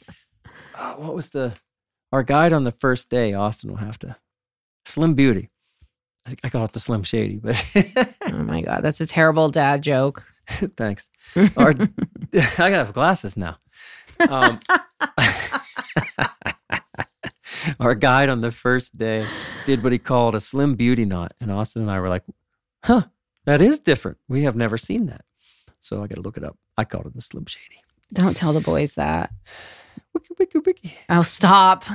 Uh, what was the, our guide on the first day, Austin will have to, Slim Beauty. I think I call it the Slim Shady, but Oh my God, that's a terrible dad joke. thanks. Our, I gotta have glasses now. Um, our guide on the first day did what he called a Slim Beauty knot, and Austin and I were like, huh, that is different. We have never seen that. So I got to look it up. I called it the Slim Shady. Don't tell the boys that. Wiki, wiki, wiki. Oh, stop.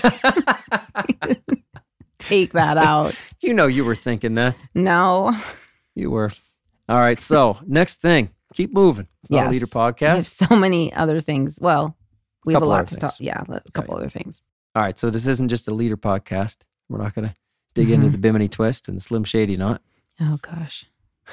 Take that out. You know you were thinking that. No. You were. All right, so next thing. Keep moving. It's not Yes. a leader We have podcast. so many other things. Well, we have a Couple lot other to things. talk. Yeah, a couple other things. All right, so this isn't just a leader podcast. We're not going to dig into Mhm. the Bimini twist and the Slim Shady knot. Oh, gosh.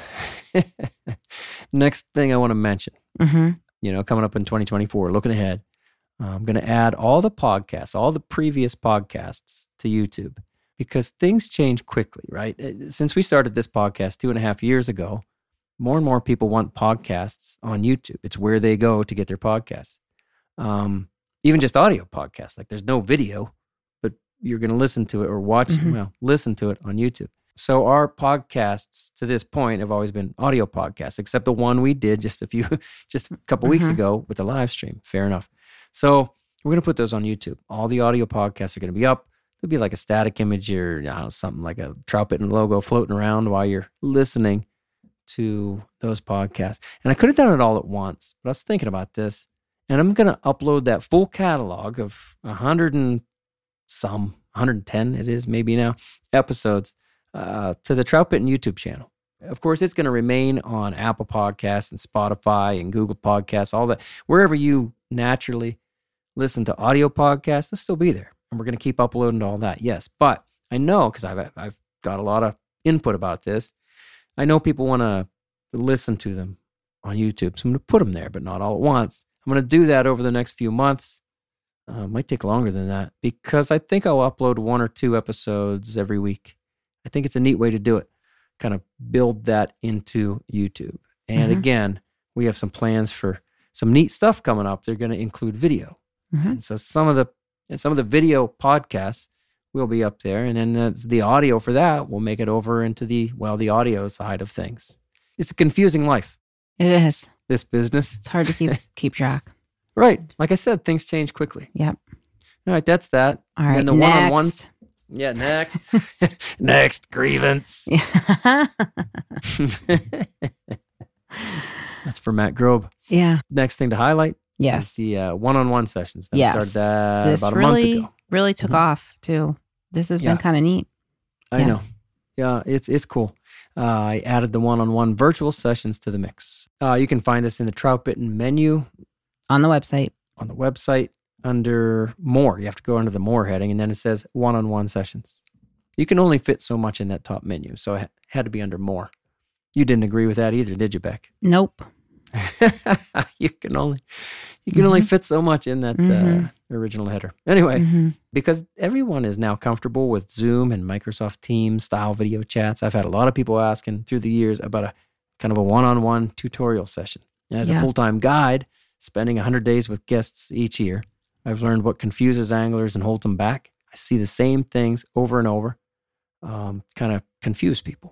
Next thing I want to mention, Mm-hmm. you know, coming up in twenty twenty-four, looking ahead, I'm going to add all the podcasts, all the previous podcasts to YouTube because things change quickly, right? Since we started this podcast two and a half years ago, more and more people want podcasts on YouTube. It's where they go to get their podcasts. Um, even just audio podcasts. Like there's no video, but you're going to listen to it or watch, Mhm. well, listen to it on YouTube. So our podcasts to this point have always been audio podcasts, except the one we did just a few, just a couple weeks Mhm. ago with the live stream. Fair enough. So we're going to put those on YouTube. All the audio podcasts are going to be up. There'll be like a static image or I don't know, something like a Trout Bitten logo floating around while you're listening to those podcasts. And I could have done it all at once, but I was thinking about this. And I'm going to upload that full catalog of a hundred and some, one hundred ten it is maybe now, episodes uh, to the Trout Bitten YouTube channel. Of course, it's going to remain on Apple Podcasts and Spotify and Google Podcasts, all that. Wherever you naturally listen to audio podcasts, it'll still be there. and we're going to keep uploading to all that. Yes, but I know because I've I've got a lot of input about this. I know people want to listen to them on YouTube, so I'm going to put them there, but not all at once. I'm going to do that over the next few months. Uh, might take longer than that because I think I'll upload one or two episodes every week. I think it's a neat way to do it. Kind of build that into YouTube. And mm-hmm. again, we have some plans for some neat stuff coming up. They're going to include video. Mm-hmm. And so some of the some of the video podcasts will be up there. And then that's the audio for that will make it over into the, well, the audio side of things. It's a confusing life. It is. This business. It's hard to keep keep track. Right. Like I said, things change quickly. Yep. All right, that's that. All right, and the next. one-on-one. Yeah, next. Next, grievance. Yeah. That's for Matt Grobe. Yeah. Next thing to highlight. Yes. Is the uh, one-on-one sessions. That yes. We started that this about a really, month ago. really took mm-hmm. off, too. This has yeah. been kind of neat. I yeah. know. Yeah, it's it's cool. Uh, I added the one-on-one virtual sessions to the mix. Uh, you can find us in the Trout Bitten menu. On the website. On the website under more. You have to go under the more heading, and then it says one-on-one sessions. You can only fit so much in that top menu, so it had to be under more. You didn't agree with that either, did you, Beck? Nope. you can only you can mm-hmm. only fit so much in that mm-hmm. uh, original header. Anyway, mm-hmm. because everyone is now comfortable with Zoom and Microsoft Teams style video chats, I've had a lot of people asking through the years about a kind of a one-on-one tutorial session. And as yeah. a full-time guide, spending one hundred days with guests each year, I've learned what confuses anglers and holds them back. I see the same things over and over, um, kind of confuse people.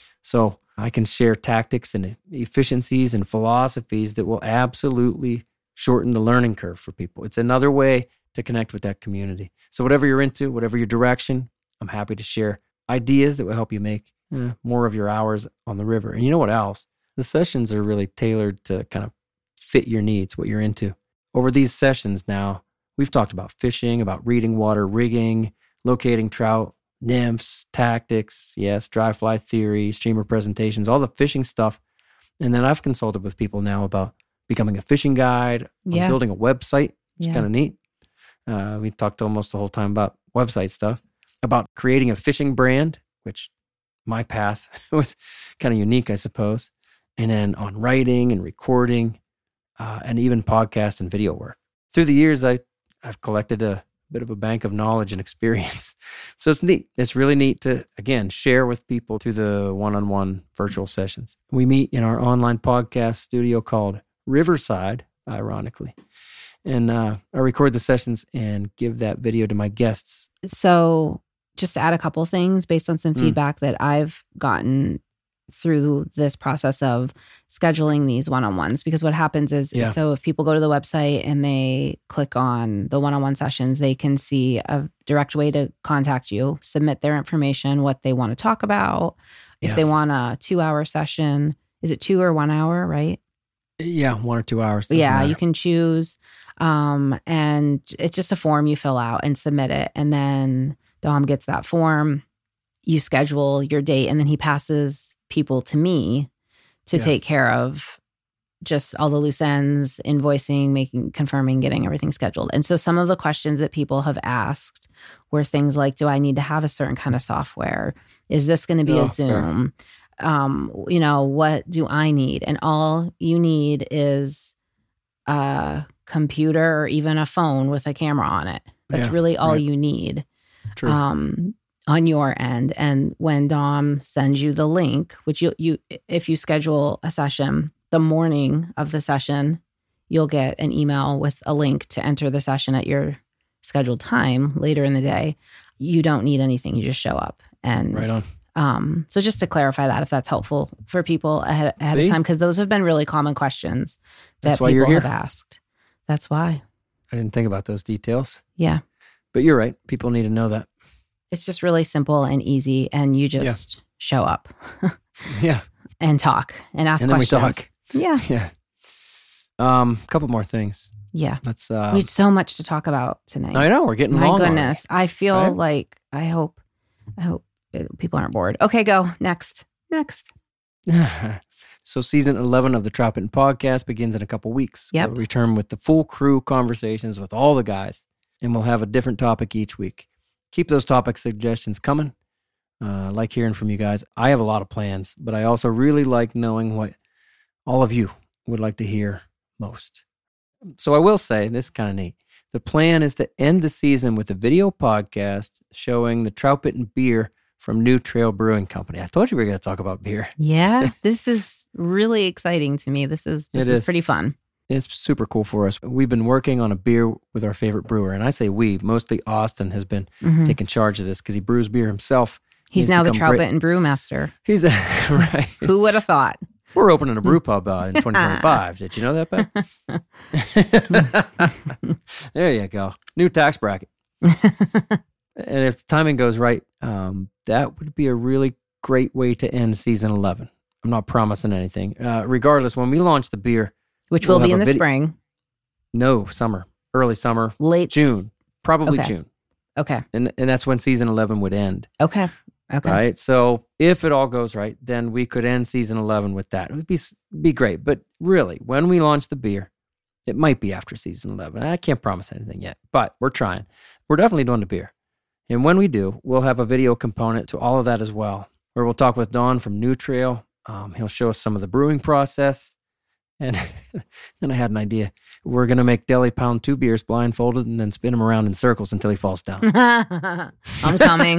So I can share tactics and efficiencies and philosophies that will absolutely shorten the learning curve for people. It's another way to connect with that community. So whatever you're into, whatever your direction, I'm happy to share ideas that will help you make eh, more of your hours on the river. And you know what else? The sessions are really tailored to kind of fit your needs, what you're into. Over these sessions now, we've talked about fishing, about reading water, rigging, locating trout, nymphs, tactics, yes, dry fly theory, streamer presentations, all the fishing stuff. And then I've consulted with people now about becoming a fishing guide, yeah. building a website, which is yeah. kind of neat. Uh, we talked almost the whole time about website stuff, about creating a fishing brand, which my path was kind of unique, I suppose. And then on writing and recording, uh, and even podcast and video work. Through the years, I, I've collected a bit of a bank of knowledge and experience. So it's neat. It's really neat to, again, share with people through the one-on-one virtual sessions. We meet in our online podcast studio called Riverside, ironically. And uh, I record the sessions and give that video to my guests. So just to add a couple things based on some mm. feedback that I've gotten through this process of scheduling these one-on-ones, because what happens is, yeah. so if people go to the website and they click on the one-on-one sessions, they can see a direct way to contact you, submit their information, what they want to talk about. If yeah. they want a two-hour session, is it two or one hour, right? Yeah, one or two hours. Yeah, matter. You can choose. Um, and it's just a form you fill out and submit it. And then Dom gets that form, you schedule your date, and then he passes people to me to yeah. take care of just all the loose ends, invoicing, making, confirming, getting everything scheduled. And so some of the questions that people have asked were things like, do I need to have a certain kind of software? Is this going to be oh, a Zoom? Um, you know, what do I need? And all you need is a computer or even a phone with a camera on it. That's yeah, really all right. you need. True. Um, on your end. And when Dom sends you the link, which you, you, if you schedule a session, the morning of the session, you'll get an email with a link to enter the session at your scheduled time later in the day. You don't need anything. You just show up. And right on. Um, so just to clarify that, if that's helpful for people ahead, ahead of time, because those have been really common questions that that's why people you're have here. asked. That's why. I didn't think about those details. Yeah. But you're right. People need to know that. It's just really simple and easy, and you just yeah. show up. yeah. And talk and ask and then questions. we talk. Yeah. Yeah. Um, a couple more things. Yeah. Let's. Uh, we have so much to talk about tonight. I know we're getting My long. My goodness, already. I feel right? like I hope, I hope people aren't bored. Okay, go next. Next. So season eleven of the Trout Bitten podcast begins in a couple weeks. Yep. We'll return with the full crew conversations with all the guys. and we'll have a different topic each week. Keep those topic suggestions coming. Uh, I like hearing from you guys. I have a lot of plans, but I also really like knowing what all of you would like to hear most. So I will say, this is kind of neat. The plan is to end the season with a video podcast showing the Trout Bitten beer from New Trail Brewing Company. I told you we were going to talk about beer. Yeah, this is really exciting to me. This is this It is, is. pretty fun. It's super cool for us. We've been working on a beer with our favorite brewer. And I say we, mostly Austin has been Mhm. taking charge of this because he brews beer himself. He's now the become Trout great- Bitten Brewmaster. He's right. Who would have thought? We're opening a brew pub uh, in twenty twenty-five. Did you know that, Ben? There you go. New tax bracket. And if the timing goes right, um, that would be a really great way to end season eleven. I'm not promising anything. Uh, regardless, when we launch the beer, Which We'll will be have in a the vid- spring, no, summer, early summer, late June, probably Okay. June. Okay. And and that's when season eleven would end, Okay. Okay. right? So if it all goes right, then we could end season eleven with that. It would be be great. But really, when we launch the beer, it might be after season eleven. I can't promise anything yet, but we're trying. We're definitely doing the beer. And when we do, we'll have a video component to all of that as well, where we'll talk with Don from New Trail. Um, he'll show us some of the brewing process. And then I had an idea. We're going to make Deli pound two beers blindfolded and then spin him around in circles until he falls down. I'm coming.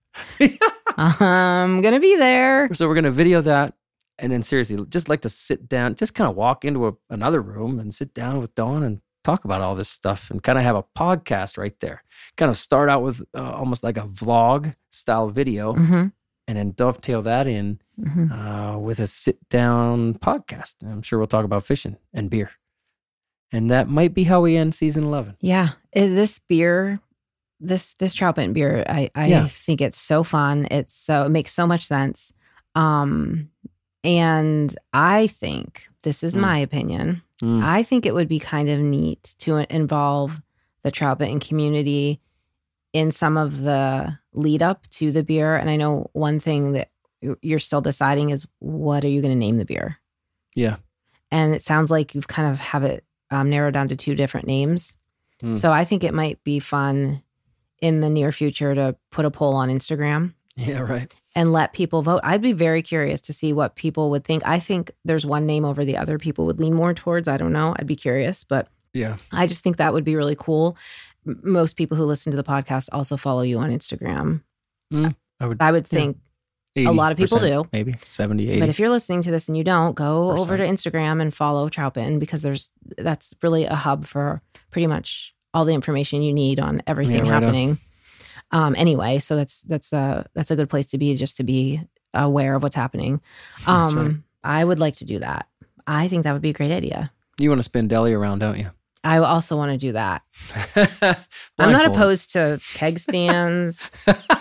I'm going to be there. So we're going to video that. And then seriously, just like to sit down, just kind of walk into a, another room and sit down with Dawn and talk about all this stuff and kind of have a podcast right there. Kind of start out with uh, almost like a vlog style video hmm and then dovetail that in hmm uh, with a sit down podcast. I'm sure we'll talk about fishing and beer. And that might be how we end season eleven. Yeah. Uh, This beer, this this Trout Bitten beer, I, I Yeah. think it's so fun. It's so, it makes so much sense. Um, and I think, this is Mm. my opinion, Mm. I think it would be kind of neat to involve the Trout Bitten community in some of the lead up to the beer. And I know one thing that you're still deciding is, what are you going to name the beer? Yeah. And it sounds like you've kind of have it um, narrowed down to two different names. Mm. So I think it might be fun in the near future to put a poll on Instagram Yeah, right. and let people vote. I'd be very curious to see what people would think. I think there's one name over the other people would lean more towards. I don't know. I'd be curious, but Yeah. I just think that would be really cool. M- Most people who listen to the podcast also follow you on Instagram. I would I would Yeah. think, a lot of people eighty percent, do. Maybe seventy, eighty. but if you're listening to this and you don't, go over to Percent. Instagram and follow Trout Bitten, because there's that's really a hub for pretty much all the information you need on everything Yeah, right on. happening. Um, anyway, so that's that's a that's a good place to be, just to be aware of what's happening. That's Um, right. I would like to do that. I think that would be a great idea. You want to spin Deli around, don't you? I also want to do that. I'm not Blindfolded. opposed to keg stands.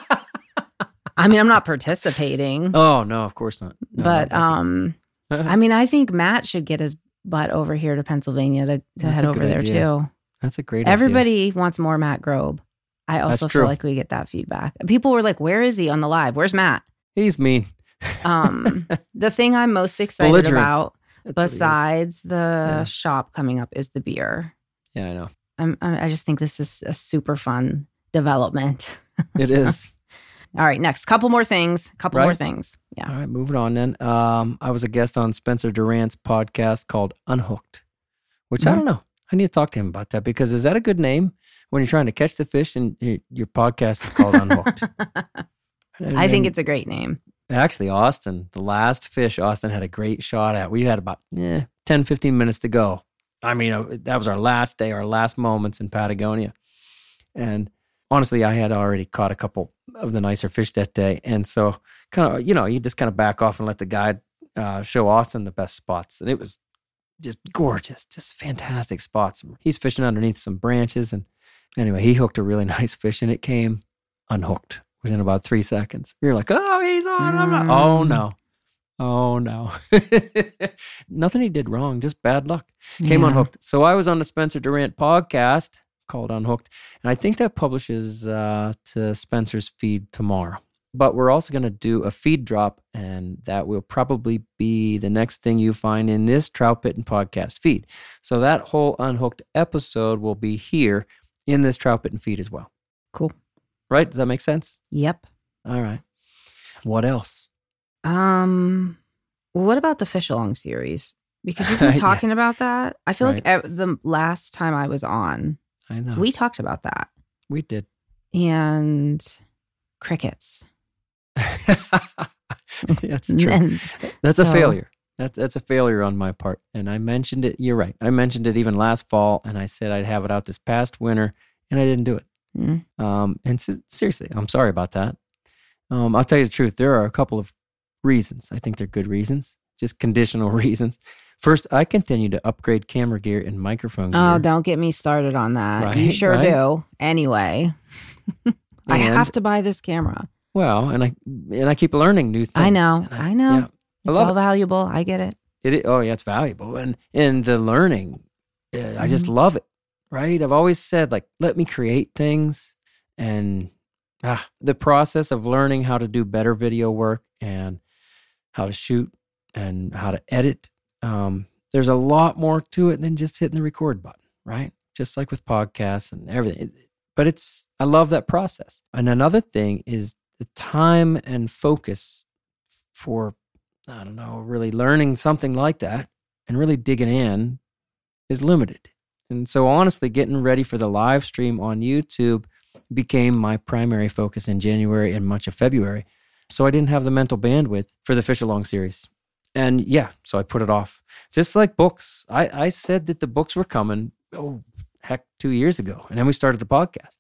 I mean, I'm not participating, Oh, no, of course not. No, but no, no. um, I mean, I think Matt should get his butt over here to Pennsylvania to, to That's head a over good there idea. too. That's a great idea. Everybody wants more Matt Grobe. I also That's feel true. like we get that feedback. People were like, "Where is he on the live? Where's Matt?" He's mean. Um, the thing I'm most excited Belligerent. about, That's what he is. besides the Yeah. shop coming up, is the beer. Yeah, I know. I'm, I just think this is a super fun development. It is. All right, next, couple more things. Couple more Right. things. Yeah. All right, moving on then. Um, I was a guest on Spencer Durant's podcast called Unhooked, which I Mhm. don't know. I need to talk to him about that, because is that a good name when you're trying to catch the fish and your, your podcast is called Unhooked? I think it's a great name. Actually, Austin, the last fish Austin had a great shot at. We had about eh, ten, fifteen minutes to go. I mean, uh, that was our last day, our last moments in Patagonia. And honestly, I had already caught a couple of the nicer fish that day. And so kind of, you know, you just kind of back off and let the guide uh, show Austin the best spots. And it was just gorgeous, just fantastic spots. He's fishing underneath some branches. And anyway, he hooked a really nice fish and it came unhooked within about three seconds. We were like, oh, he's on. I'm not. Oh, Mm. no. Oh, no. Nothing he did wrong, just bad luck. Came Yeah. unhooked. So I was on the Spencer Durant podcast called Unhooked, and I think that publishes uh, to Spencer's feed tomorrow. But we're also going to do a feed drop, and that will probably be the next thing you find in this Trout Bitten podcast feed. So that whole Unhooked episode will be here in this Trout Bitten feed as well. Cool. Right? Does that make sense? Yep. All right. What else? Um, well, what about the Fish Along series? Because you've been Yeah. talking about that. I feel Right. like ev- the last time I was on, I know. we talked about that. we did. And crickets. That's true. And That's a so- failure. That's that's a failure on my part. And I mentioned it. You're right. I mentioned it even last fall, and I said I'd have it out this past winter, and I didn't do it. Mm. Um, and se- seriously, I'm sorry about that. Um, I'll tell you the truth. There are a couple of reasons. I think they're good reasons, just conditional reasons. First, I continue to upgrade camera gear and microphone gear. Oh, don't get me started on that. you Right, sure right. do. Anyway, I And- have to buy this camera. Well, and I and I keep learning new things. I know. And I know. Yeah, I It's love all it. valuable. I get it. It is, oh yeah, it's valuable, and and the learning, uh, I just Mm-hmm. love it. Right? I've always said like, let me create things, and ah, the process of learning how to do better video work and how to shoot and how to edit. Um, there's a lot more to it than just hitting the record button, right? Just like with podcasts and everything. It- but it's I love that process. And another thing is the time and focus for, I don't know, really learning something like that and really digging in is limited. And so honestly, getting ready for the live stream on YouTube became my primary focus in January and much of February. So I didn't have the mental bandwidth for the Fish Along series. And yeah, so I put it off. Just like books. I, I said that the books were coming, oh, heck, two years ago. And then we started the podcast.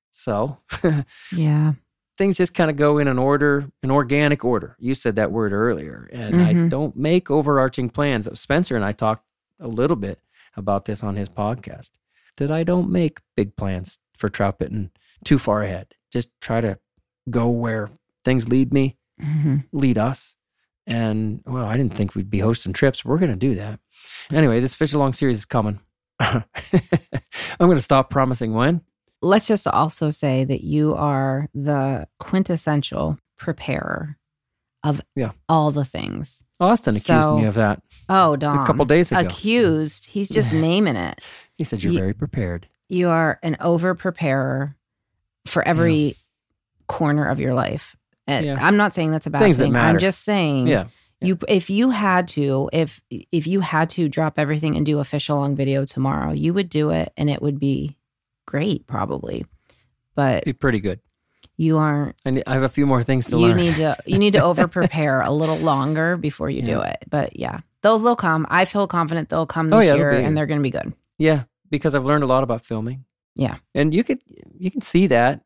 So Yeah. things just kind of go in an order, an organic order. You said that word earlier. And I Mhm. don't make overarching plans. Spencer and I talked a little bit about this on his podcast, that I don't make big plans for Trout Bitten too far ahead. Just try to go where things lead me, hmm lead us. And, well, I didn't think we'd be hosting trips. We're going to do that. Anyway, this Fish Along series is coming. I'm going to stop promising when. Let's just also say that you are the quintessential preparer of Yeah. all the things. Austin accused So- me of that Oh, Dom. a couple days ago. Accused. He's just naming it. He said, you're You- very prepared. You are an over preparer for every corner of your life. And Yeah. I'm not saying that's a bad Things that thing. matter. I'm just saying Yeah. you if you had to, if if you had to drop everything and do a Fish Along video tomorrow, you would do it and it would be great probably. But Be pretty good. you aren't I, need, I have a few more things to you learn. need to you need to over prepare a little longer before you do Yeah. it. But yeah, they'll they'll come. I feel confident they'll come this Oh, yeah, they'll year be here. and they're going to be good. Yeah, because I've learned a lot about filming. Yeah. And you could you can see that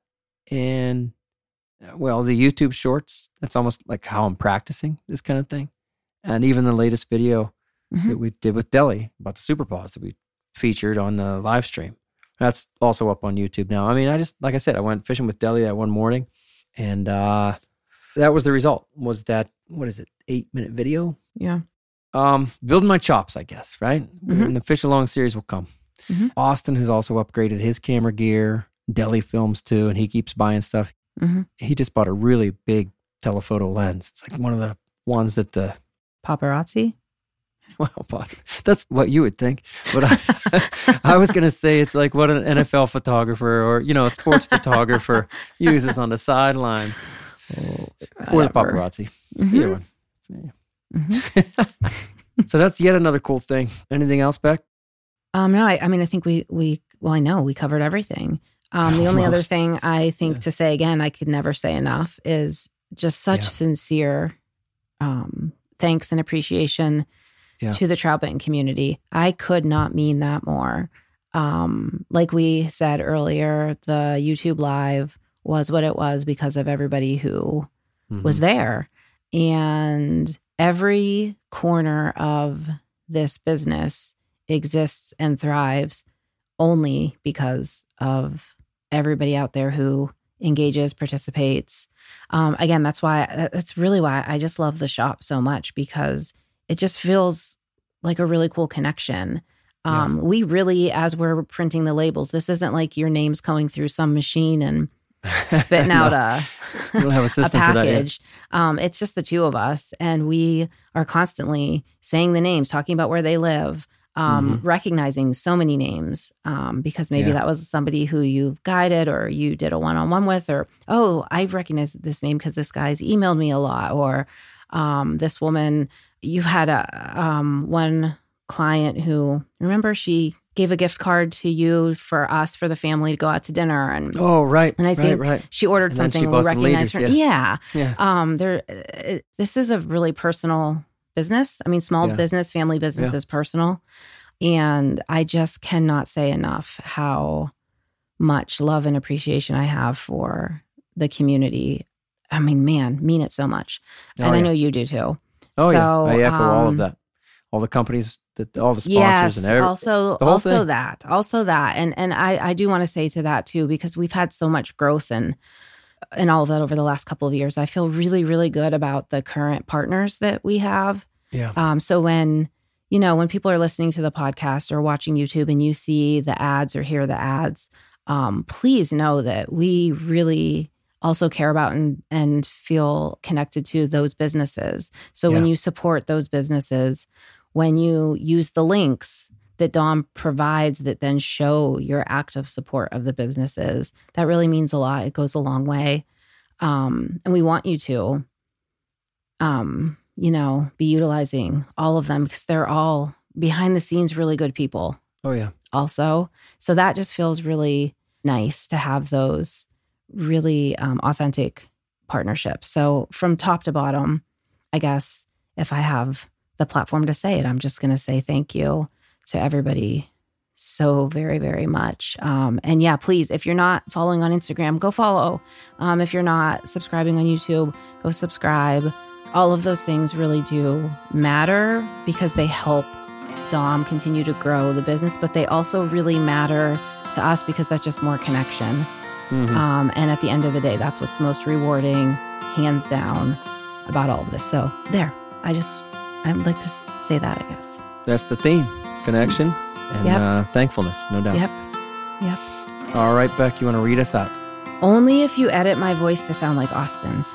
in, well, the YouTube shorts. That's almost like how I'm practicing this kind of thing. And even the latest video Mhm. that we did with Deli about the Super Paws that we featured on the live stream. That's also up on YouTube now. I mean, I just, like I said, I went fishing with Deli that one morning, and uh, that was the result, was that, what is it, eight-minute video? Yeah. Um, building my chops, I guess, right? Mhm. And the Fish Along series will come. Mhm. Austin has also upgraded his camera gear. Deli films too, and he keeps buying stuff. hmm He just bought a really big telephoto lens. It's like one of the ones that the, Paparazzi. well, pot- that's what you would think. But I, I was going to say it's like what an N F L photographer or, you know, a sports photographer uses on the sidelines. Or the Whatever. paparazzi. Mhm. Either one. Yeah. Mhm. So that's yet another cool thing. Anything else, Beck? Um, no, I, I mean, I think we, we, well, I know we covered everything. Um, the only other Almost. thing I think Yeah. to say again, I could never say enough, is just such Yeah. sincere um, thanks and appreciation Yeah. to the Trout Bitten community. I could not mean that more. Um, like we said earlier, the YouTube live was what it was because of everybody who was Mhm. there. And every corner of this business exists and thrives only because of everybody out there who engages, participates. Um, again, that's why, that's really why I just love the shop so much, because it just feels like a really cool connection. Um, We really, as we're printing the labels, this isn't like your name's going through some machine and spitting No, out a we don't have a a system for that yet. package. Um, it's just the two of us, and we are constantly saying the names, talking about where they live. um, Mm-hmm. recognizing so many names um, because maybe Yeah. that was somebody who you've guided or you did a one-on-one with, or, oh, I recognize this name because this guy's emailed me a lot, or um, this woman, you had a um, one client who, remember, she gave a gift card to you for us, for the family to go out to dinner. And Oh, right. and I think right, right. she ordered And then she something. bought We some recognized leaders, her. yeah. Yeah. Yeah. Um, there, it, this is a really personal business. I mean, small Yeah. business, family business Yeah. is personal. And I just cannot say enough how much love and appreciation I have for the community. I mean, man, mean it so much. Oh, and I yeah. know you do too. Oh, so, yeah. I echo all of um, that. All the companies, that all the sponsors Yes, and everything. also the whole also thing. that, also that, and and I I do want to say to that too, because we've had so much growth and and all of that over the last couple of years. I feel really really good about the current partners that we have. Yeah. Um, so when you know when people are listening to the podcast or watching YouTube and you see the ads or hear the ads, um, please know that we really also care about and and feel connected to those businesses. So when Yeah. you support those businesses, when you use the links that Dom provides that then show your active support of the businesses, that really means a lot. It goes a long way. Um, and we want you to, um, you know, be utilizing all of them because they're all behind the scenes really good people Oh, yeah. also. So that just feels really nice to have those really um, authentic partnerships. So from top to bottom, I guess if I have the platform to say it, I'm just going to say thank you to everybody so very, very much. Um, and yeah, please, if you're not following on Instagram, go follow. Um, if you're not subscribing on YouTube, go subscribe. All of those things really do matter because they help Dom continue to grow the business, but they also really matter to us because that's just more connection. Mhm. Um, and at the end of the day, that's what's most rewarding, hands down, about all of this. So there, I just, I'd like to s- say that, I guess. That's the theme. Connection and Yep. uh, thankfulness, no doubt. Yep. Yep. All right, Beck, you want to read us out? Only if you edit my voice to sound like Austin's.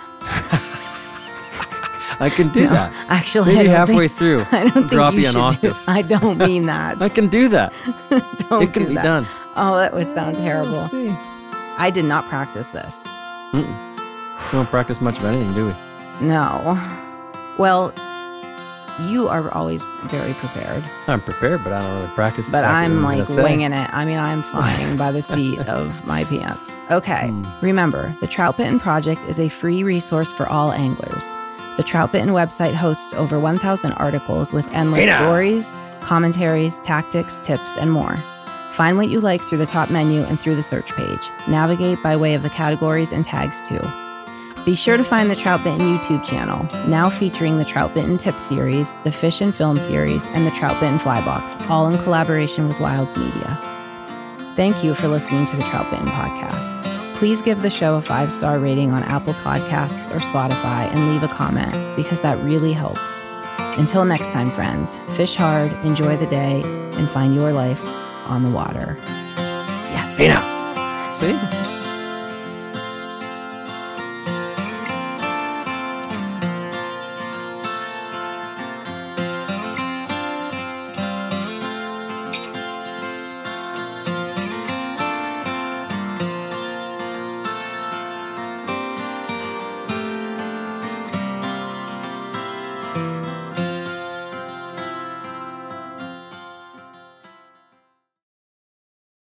I can do No, that. Actually, I Maybe don't halfway think, through, I don't think drop you you an should octave. do. I don't mean that. I can do that. don't It can do be that. done. Oh, that would sound terrible. We'll see. I did not practice this. Mm-mm. We don't practice much of anything, do we? No. Well, you are always very prepared, I'm prepared, but I don't really practice. but exactly I'm what like gonna say. winging it. I mean, I'm flying by the seat of my pants. Okay. Hmm. Remember, the Trout Bitten Project is a free resource for all anglers. The Trout Bitten website hosts over one thousand articles with endless Hey now. stories, commentaries, tactics, tips, and more. Find what you like through the top menu and through the search page. Navigate by way of the categories and tags too. Be sure to find the Trout Bitten YouTube channel, now featuring the Trout Bitten Tip series, the Fish and Film series, and the Trout Bitten Flybox, all in collaboration with Wilds Media. Thank you for listening to the Trout Bitten Podcast. Please give the show a five-star rating on Apple Podcasts or Spotify and leave a comment because that really helps. Until next time, friends, fish hard, enjoy the day, and find your life on the water. Yes. Hey now. See?